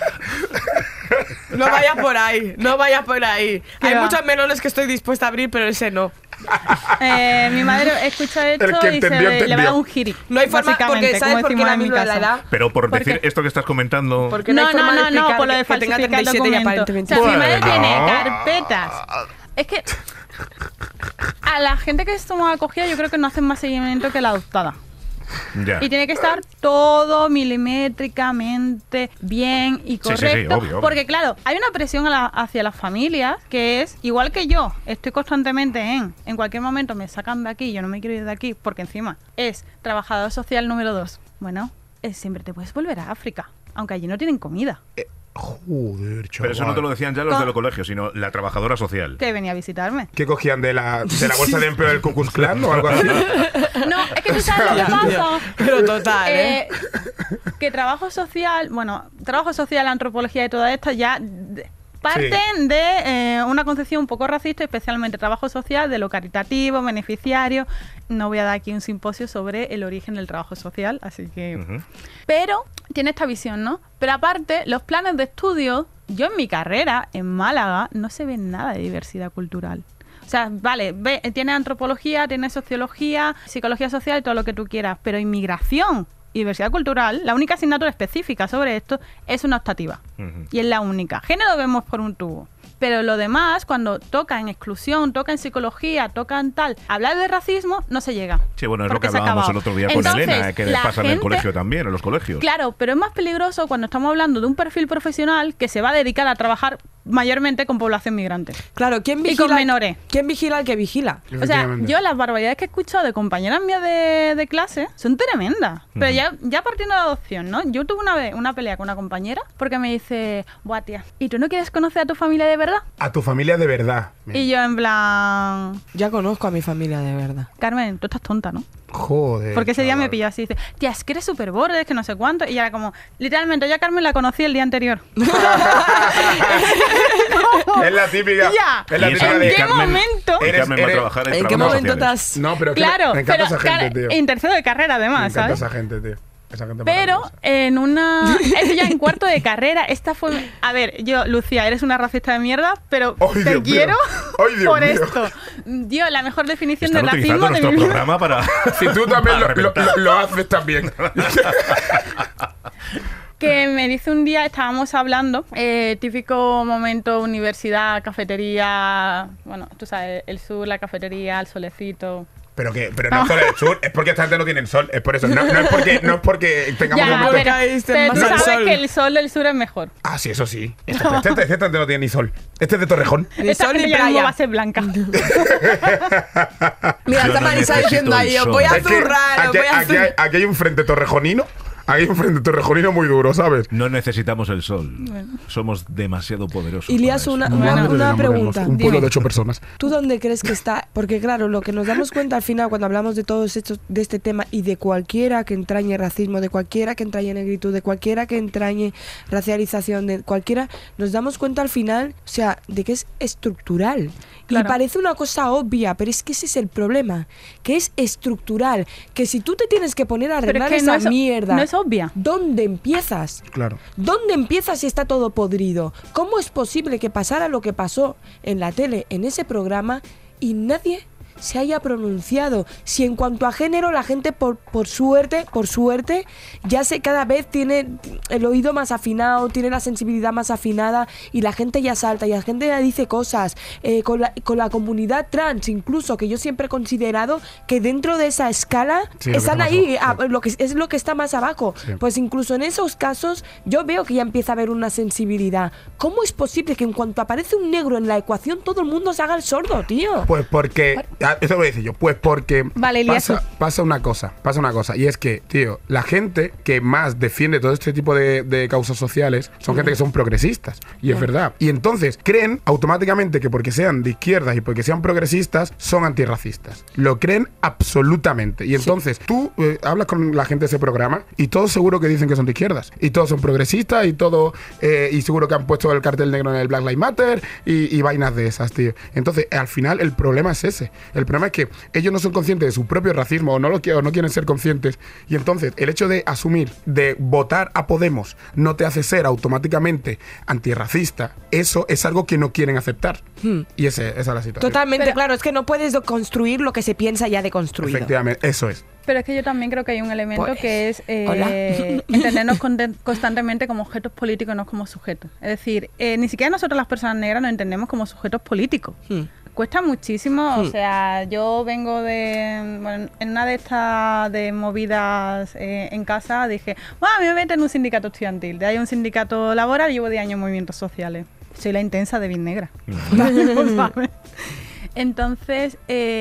No vayas por ahí, no vayas por ahí. Hay va? muchos melones que estoy dispuesta a abrir, pero ese no. Eh, mi madre escucha esto El que y se entendió, le, le va a dar entendió. un giri. No hay forma, básicamente, porque ¿sabes como por qué decimos la en mi misma de la casa. edad? Pero por ¿Por decir qué? esto que estás comentando. Porque no, No, hay no, forma de no, no, explicar por lo de que, que tenga falsificar treinta y siete y documentos. aparentemente O sea, mi Bueno. madre tiene carpetas. Es que a la gente que estamos acogida yo creo que no hacen más seguimiento que la adoptada. Ya. Y tiene que estar todo milimétricamente bien y Sí, sí, sí, correcto. obvio, obvio. Porque claro, hay una presión a la- hacia las familias que es, igual que yo, estoy constantemente en, en cualquier momento me sacan de aquí, yo no me quiero ir de aquí, porque encima es trabajador social número dos. Bueno, eh, siempre te puedes volver a África, aunque allí no tienen comida. Joder, chaval. Pero eso no te lo decían ya los Co- de los colegios, sino la trabajadora social. Que venía a visitarme. ¿Qué cogían de la, de la bolsa de empleo del Ku Klux Klan o algo así? No, es que tú sabes lo que pasa. Pero total, ¿eh? Eh, que trabajo social, bueno, trabajo social, antropología y toda esta ya de- parten de eh, una concepción un poco racista, especialmente trabajo social, de lo caritativo, beneficiario. No voy a dar aquí un simposio sobre el origen del trabajo social, así que... Ujú. Pero tiene esta visión, ¿no? Pero aparte, los planes de estudio, yo en mi carrera, en Málaga, no se ve nada de diversidad cultural. O sea, vale, ve, tiene antropología, tiene sociología, psicología social y todo lo que tú quieras, pero inmigración y diversidad cultural, la única asignatura específica sobre esto es una optativa. Ujú. Y es la única. Género vemos por un tubo. Pero lo demás, cuando toca en exclusión, toca en psicología, toca en tal, hablar de racismo, no se llega. Sí, bueno, es lo Porque que se ha hablábamos acabado. el otro día con Entonces, Elena, que la pasa en el gente- colegio también, en los colegios. Claro, pero es más peligroso cuando estamos hablando de un perfil profesional que se va a dedicar a trabajar mayormente con población migrante. Claro, ¿quién Y vigila? con menores. ¿Quién vigila al que vigila? O sea, Efectivamente. yo las barbaridades que he escuchado de compañeras mías de, de clase son tremendas. Pero Ujú. ya, ya partiendo de adopción, ¿no? Yo tuve una vez una pelea con una compañera porque me dice, buah, tía, ¿y tú no quieres conocer a tu familia de verdad? A tu familia de verdad. Y yo en plan, Ya conozco a mi familia de verdad. Carmen, tú estás tonta, ¿no? Joder. Porque ese día me chaval. pilló así, dice, tía, es que eres súper borde, es que no sé cuánto. Y era como, literalmente, yo a Carmen la conocí el día anterior. Es la típica. Ya. Es la Y típica eso, de. ¿En qué Carmen- momento? y Eres- Carmen va a eres- trabajar en ¿En qué trabajos momento te sociales. has...? No, pero que Claro, me encanta pero esa gente, cara- tío. en tercero de carrera Me además, encanta ¿sabes? esa gente, tío. Esa gente Pero maravillosa. en una... Eso ya en cuarto de carrera, esta fue... A ver, yo, Lucía, eres una racista de mierda, pero ¡Ay, te Dios mío! quiero ¡Ay, Dios por mío! esto. Dio la mejor definición Están de utilizando racismo de nuestro mi vida. programa para. Si tú también para lo, lo- reventar. lo- lo haces también. Que me dice un día, estábamos hablando, eh, típico momento, universidad, cafetería, bueno, tú sabes, el sur, la cafetería, el solecito. Pero que, pero no es por el sur, es porque esta gente no tiene sol, es por eso. No, no es porque, no es porque tengamos un Ya, momento- pero, caíste pero más tú al sabes sol. que el sol del sur es mejor. Ah, sí, eso sí. Este, este, este, este no tiene ni sol. Este es de Torrejón. Ni Esta sol ni gente ya mismo playa. va a ser blanca. Mira, Yo está no Marisa necesito diciendo el ahí, os sol. voy a Es que zurrar, os aquí, voy a aquí hay, zurrar. aquí hay un frente torrejonino. Aquí hay un frente torrejonino muy duro, ¿sabes? No necesitamos el sol. Somos demasiado poderosos. Ilías, para una, eso. una, Bueno. Madre una del amor pregunta. hermoso. Un pueblo Dime. de ocho personas. ¿Tú dónde crees que está? Porque claro, lo que nos damos cuenta al final cuando hablamos de todos estos, de este tema y de cualquiera que entrañe racismo, de cualquiera que entrañe negritud, de cualquiera que entrañe racialización, de cualquiera, nos damos cuenta al final, o sea, de que es estructural. Claro. Y parece una cosa obvia, pero es que ese es el problema, que es estructural, que si tú te tienes que poner a Pero arreglar es que no esa es, mierda, no es obvia. ¿dónde empiezas? Claro. ¿Dónde empiezas si está todo podrido? ¿Cómo es posible que pasara lo que pasó en la tele, en ese programa, y nadie se haya pronunciado? Si en cuanto a género la gente por, por suerte, por suerte, ya se cada vez tiene el oído más afinado, tiene la sensibilidad más afinada y la gente ya salta y la gente ya dice cosas. Eh, con, la, con la comunidad trans incluso, que yo siempre he considerado que dentro de esa escala Sí, lo que están está más ahí, abajo, a- sí. lo que es lo que está más abajo. Sí. Pues incluso en esos casos yo veo que ya empieza a haber una sensibilidad. ¿Cómo es posible que en cuanto aparece un negro en la ecuación todo el mundo se haga el sordo, tío? Pues porque. ah, Eso lo voy a decir yo. Pues porque. Vale, Elías, pasa, tú. pasa una cosa. Pasa una cosa. Y es que, tío, la gente que más defiende todo este tipo de, de causas sociales son gente que son progresistas. Y es verdad. Y entonces creen automáticamente que porque sean de izquierdas y porque sean progresistas son antirracistas. Lo creen absolutamente. Y entonces tú eh, hablas con la gente de ese programa y todos seguro que dicen que son de izquierdas. Y todos son progresistas y todo. eh, y seguro que han puesto el cartel negro en el Black Lives Matter y, y vainas de esas, tío. Entonces, al final, el problema es ese. El problema es que ellos no son conscientes de su propio racismo o no, lo, qui- o no quieren ser conscientes. Y entonces, el hecho de asumir, de votar a Podemos, no te hace ser automáticamente antirracista. Eso es algo que no quieren aceptar. Y ese, esa es la situación. Totalmente, Pero- claro, es que no puedes construir lo que se piensa ya deconstruido. Efectivamente, eso es. Pero es que yo también creo que hay un elemento Pues, que es eh, hola. entendernos conte- constantemente como objetos políticos, no como sujetos. Es decir, eh, ni siquiera nosotros las personas negras nos entendemos como sujetos políticos. Hmm. Cuesta muchísimo, Hmm. o sea, yo vengo de, bueno, en una de estas de movidas eh, en casa dije, bueno, a mí me meten en un sindicato estudiantil, de ahí un sindicato laboral, llevo diez años en movimientos sociales, soy la intensa de Bien Negra, ¿lo sabes? Entonces,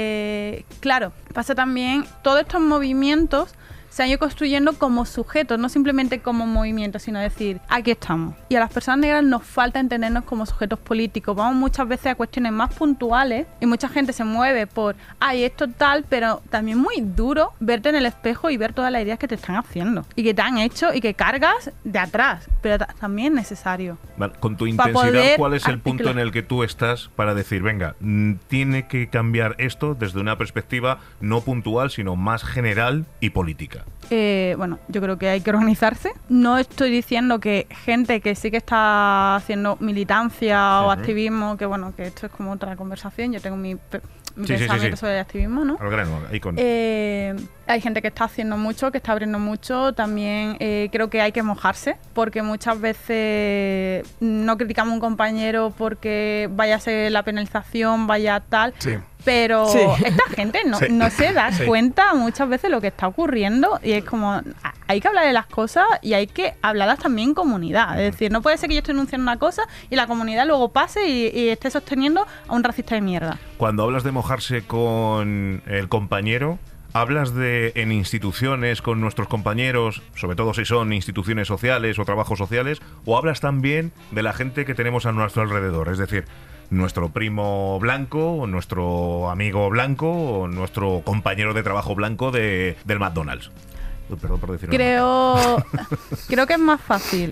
eh, claro, pasa también, todos estos movimientos se han ido construyendo como sujetos, no simplemente como movimientos, sino decir, aquí estamos. Y a las personas negras nos falta entendernos como sujetos políticos. Vamos muchas veces a cuestiones más puntuales y mucha gente se mueve por, ay, esto tal, pero también muy duro verte en el espejo y ver todas las ideas que te están haciendo y que te han hecho y que cargas de atrás, pero ta- también es necesario. Vale, con tu Pa' intensidad, poder ¿cuál es el punto articular. en el que tú estás para decir, venga, mm, tiene que cambiar esto desde una perspectiva no puntual, sino más general y política? Eh, bueno, yo creo que hay que organizarse. No estoy diciendo que gente que sí que está haciendo militancia o Ujú. activismo, que bueno, que esto es como otra conversación, yo tengo mi, pe- mi Sí, sí, sí, pensamiento sí. sobre el activismo, ¿no? Al grano, ahí con... Eh, hay gente que está haciendo mucho, que está abriendo mucho. También eh, creo que hay que mojarse, porque muchas veces no criticamos a un compañero porque vaya a ser la penalización, vaya tal. Sí. Pero Sí. esta gente no, Sí. no se da Sí. cuenta muchas veces lo que está ocurriendo y es como, a- hay que hablar de las cosas y hay que hablarlas también en comunidad. Es decir, no puede ser que yo esté denunciando una cosa y la comunidad luego pase y, y esté sosteniendo a un racista de mierda. Cuando hablas de mojarse con el compañero, ¿hablas de en instituciones con nuestros compañeros, sobre todo si son instituciones sociales o trabajos sociales, o hablas también de la gente que tenemos a nuestro alrededor? Es decir, nuestro primo blanco, o nuestro amigo blanco, o nuestro compañero de trabajo blanco de, del McDonald's. Uy, perdón por decirlo. Creo, creo que es más fácil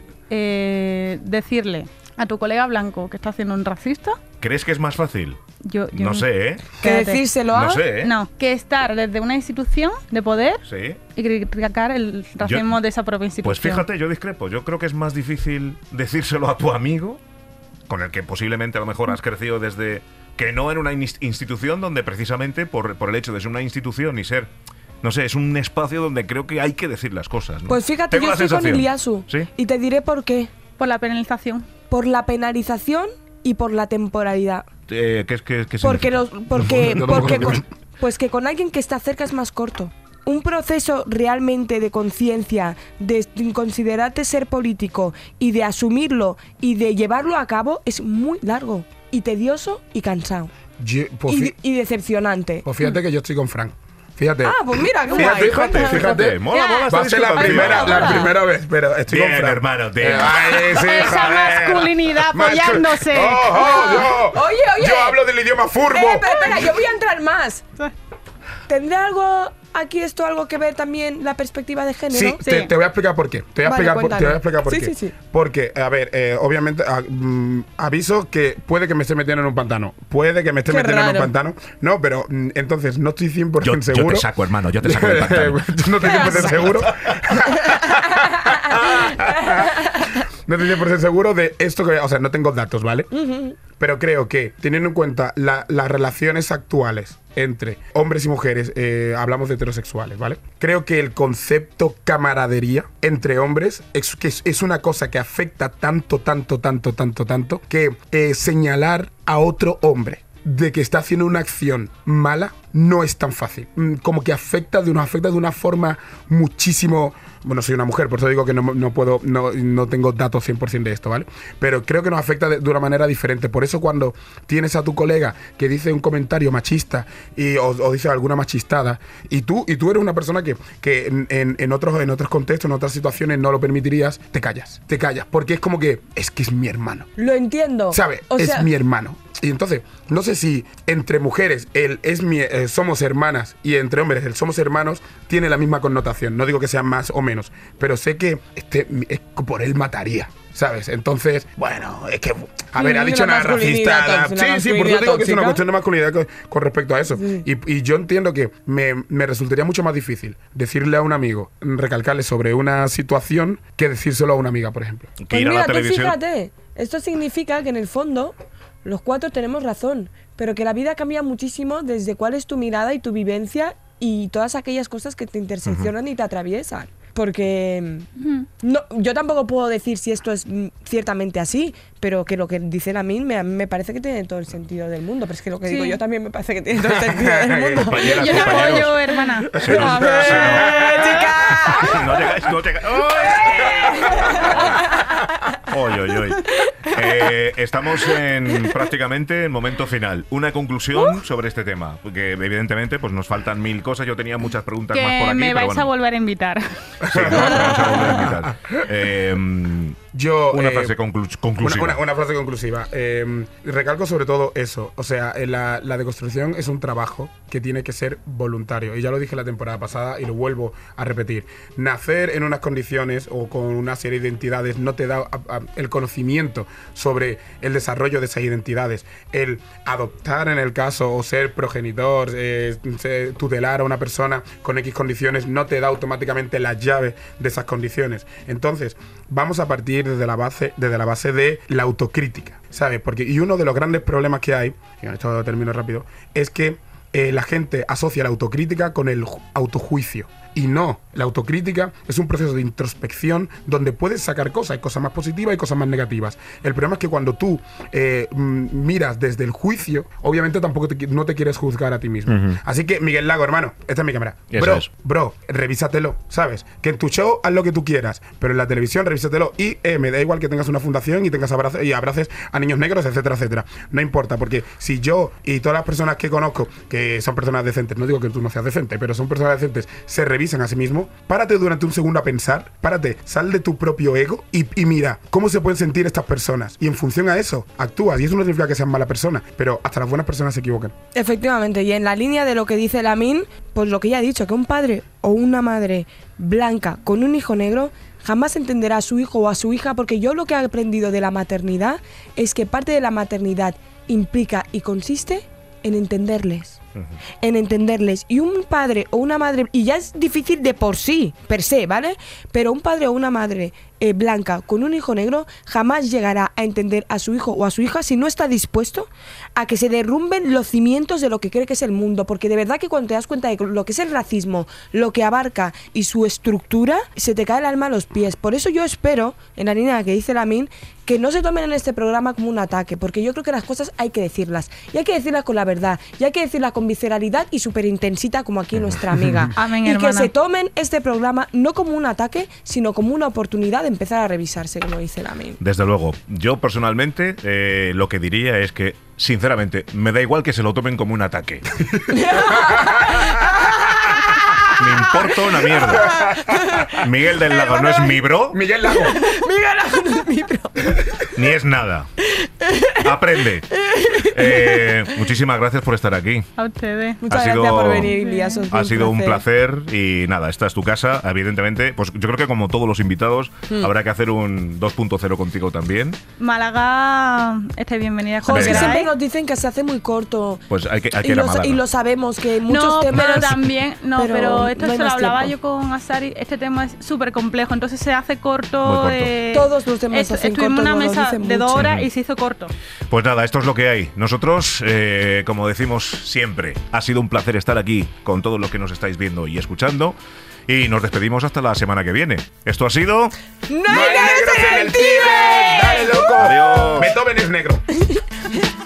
eh, decirle a tu colega blanco que está haciendo un racista. ¿Crees que es más fácil? Yo, yo No sé, ¿eh? Que Espérate. decírselo a... No sé, ¿eh? No, que estar desde una institución de poder Sí. y criticar el racismo Yo- de esa propia institución. Pues fíjate, yo discrepo. Yo creo que es más difícil decírselo a tu amigo, con el que posiblemente a lo mejor has crecido desde... que no en una ins- institución donde precisamente por, por el hecho de ser una institución y ser... No sé, es un espacio donde creo que hay que decir las cosas, ¿no? Pues fíjate, Tengo yo la estoy con sensación. Iliasu. ¿Sí? Y te diré por qué. Por la penalización. Por la penalización y por la temporalidad. Eh, ¿qué, es- qué- qué Porque, significa? los, porque, No, no, no, porque no, no. con- pues que con alguien que está cerca es más corto. Un proceso realmente de conciencia, de considerarte ser político y de asumirlo y de llevarlo a cabo es muy largo y tedioso y cansado. Yo- pues, Y, fí- y decepcionante. pues fíjate que yo estoy con Frank. Fíjate. Ah, pues mira, qué Fíjate, guay. fíjate, Cuéntame. fíjate. Mola, mola esta Va a ser la discrepancia. primera, la Mola. primera vez, pero estoy Bien, con Frank. hermano, bien. Eh, ay, sí, Esa joder. masculinidad Mascu- apoyándose. Oh, oh, yo, Oye, oye. yo hablo del idioma furbo. Eh, espera, espera, yo voy a entrar más. ¿Tendrá algo aquí esto algo que ver también la perspectiva de género? Sí, te, Sí. te voy a explicar por qué. Te voy a Vale, explicar, por, te cuéntame. voy a explicar por Sí, qué. sí, sí. Porque, a ver, eh, obviamente, ah, mm, aviso que puede que me esté metiendo en un pantano. Puede que me esté Qué metiendo en raro. un pantano. No, pero mm, entonces no estoy cien por Yo, ciento yo seguro. te saco, hermano, yo te saco del pantano. Yo no estoy cien por ciento seguro. No estoy cien por ciento seguro de esto que... O sea, no tengo datos, ¿vale? Pero creo que, teniendo en cuenta la- las relaciones actuales entre hombres y mujeres, eh, hablamos de heterosexuales, ¿vale? Creo que el concepto camaradería entre hombres es, que es, es una cosa que afecta tanto, tanto, tanto, tanto, tanto, que eh, señalar a otro hombre de que está haciendo una acción mala no es tan fácil. Mm, Como que afecta de una, afecta de una forma muchísimo... Bueno, soy una mujer, por eso digo que no, no puedo, no, no tengo datos cien por ciento de esto, ¿vale? Pero creo que nos afecta de, de una manera diferente. Por eso cuando tienes a tu colega que dice un comentario machista y, o, o dice alguna machistada, y tú, y tú eres una persona que, que en, en- en otros, en otros contextos, en otras situaciones no lo permitirías, te callas, te callas. Porque es como que, es que es mi hermano. Lo entiendo. ¿Sabe? O Es sea, mi hermano. Y entonces, no sé si entre mujeres el es mi, eh, somos hermanas y entre hombres el somos hermanos tiene la misma connotación. No digo que sea más o menos, pero sé que este, es que por él mataría. ¿Sabes? Entonces, bueno, es que, a ver, Sí, ha dicho la nada masculinidad racista. tóxica, la Sí, sí, por eso masculinidad digo que es una tóxica. cuestión de masculinidad con, con respecto a eso. Sí. Y, y yo entiendo que me, me resultaría mucho más difícil decirle a un amigo, recalcarle sobre una situación, que decírselo a una amiga, por ejemplo. Que Pues ir a mira, la tú televisión. fíjate, esto significa que en el fondo los cuatro tenemos razón, pero que la vida cambia muchísimo desde cuál es tu mirada y tu vivencia y todas aquellas cosas que te interseccionan y te atraviesan. Porque no, yo tampoco puedo decir si esto es mm, ciertamente así, pero que lo que dice Lamin me, me parece que tiene todo el sentido del mundo. Pero es que lo que digo Sí. yo también me parece que tiene todo el sentido del mundo. Compañeras, Yo te compañeros. apoyo, hermana. Se nos- A ver, se nos- chica. No llegáis, no llegáis. ¡Oy, oy, oy! Eh, estamos en prácticamente el momento final. Una conclusión sobre este tema, porque evidentemente pues nos faltan mil cosas. Yo tenía muchas preguntas más por Que aquí, me pero vais bueno. a volver a invitar. Sí, no, vamos a volver a invitar. Eh, Yo, una eh, frase conclu- conclusiva. Una, una- una frase conclusiva. Eh, recalco sobre todo eso. O sea, eh, la, la deconstrucción es un trabajo que tiene que ser voluntario. Y ya lo dije la temporada pasada y lo vuelvo a repetir. Nacer en unas condiciones o con una serie de identidades no te da a- a- el conocimiento sobre el desarrollo de esas identidades. El adoptar en el caso o ser progenitor, eh, ser- tutelar a una persona con X condiciones no te da automáticamente la llave de esas condiciones. Entonces, vamos a partir desde la base, desde la base de la autocrítica, ¿sabes? Porque, y uno de los grandes problemas que hay, y esto termino rápido, es que eh, la gente asocia la autocrítica con el ju- autojuicio. Y no, la autocrítica es un proceso de introspección donde puedes sacar cosas, hay cosas más positivas y cosas más negativas. El problema es que cuando tú eh, mm, miras desde el juicio, obviamente tampoco te, qui- no te quieres juzgar a ti mismo. Ujú. Así que, Miguel Lago, hermano, esta es mi cámara. Eso Bro, es. bro, revísatelo, ¿sabes? Que en tu show haz lo que tú quieras, pero en la televisión revísatelo. Y eh, me da igual que tengas una fundación y tengas abrazo, y abraces a niños negros, etcétera, etcétera. No importa, porque si yo y todas las personas que conozco, que son personas decentes, no digo que tú no seas decente, pero son personas decentes, se revisan a sí mismos, párate durante un segundo a pensar, párate, sal de tu propio ego y, y mira cómo se pueden sentir estas personas. Y en función a eso, actúas. Y eso no significa que seas mala persona, pero hasta las buenas personas se equivocan. Efectivamente, y en la línea de lo que dice Lamin, pues lo que ya ha dicho, que un padre o una madre blanca con un hijo negro jamás entenderá a su hijo o a su hija, porque yo lo que he aprendido de la maternidad es que parte de la maternidad implica y consiste en entenderles. En entenderles. Y un padre o una madre, y ya es difícil de por sí, per se, ¿vale? Pero un padre o una madre eh, blanca con un hijo negro jamás llegará a entender a su hijo o a su hija si no está dispuesto a que se derrumben los cimientos de lo que cree que es el mundo. Porque de verdad que cuando te das cuenta de lo que es el racismo, lo que abarca y su estructura, se te cae el alma a los pies. Por eso yo espero, en la línea que dice Lamin, que no se tomen en este programa como un ataque, porque yo creo que las cosas hay que decirlas. Y hay que decirlas con la verdad. Y hay que decirlas con visceralidad y súper intensita, como aquí nuestra amiga. Amén, y hermana. que se tomen este programa no como un ataque, sino como una oportunidad de empezar a revisarse, como dice Lamin. Desde luego, yo personalmente eh, lo que diría es que, sinceramente, me da igual que se lo tomen como un ataque. Me importa una mierda. Miguel del Lago no es mi bro, Miguel Lago. ni es nada. Aprende. Eh, muchísimas gracias por estar aquí. A ustedes. Muchas Ha gracias sido- por venir, Liasos. Ha sido un placer y nada, esta es tu casa, evidentemente. Pues yo creo que como todos los invitados, habrá que hacer un dos punto cero contigo también. Málaga, esté bienvenida. Joder, es que Venga. siempre nos dicen que se hace muy corto. Pues hay que, hay que y, ir a lo, Málaga. y lo sabemos, que muchos No, temas... pero también, no, pero pero, esto no hay se lo más hablaba tiempo. yo con Asari, este tema es súper complejo, entonces se hace corto. Muy corto. eh, Todos los temas se hacen estuvimos en cortos, una nos lo mesa dicen de dos mucho. horas y se hizo corto. Pues nada, esto es lo que hay. Nosotros, eh, como decimos siempre, ha sido un placer estar aquí con todos los que nos estáis viendo y escuchando. Y nos despedimos hasta la semana que viene. Esto ha sido... ¡No ¡No hay negros en el Tíbet! ¡Dale, loco! Adiós. Beethoven es negro.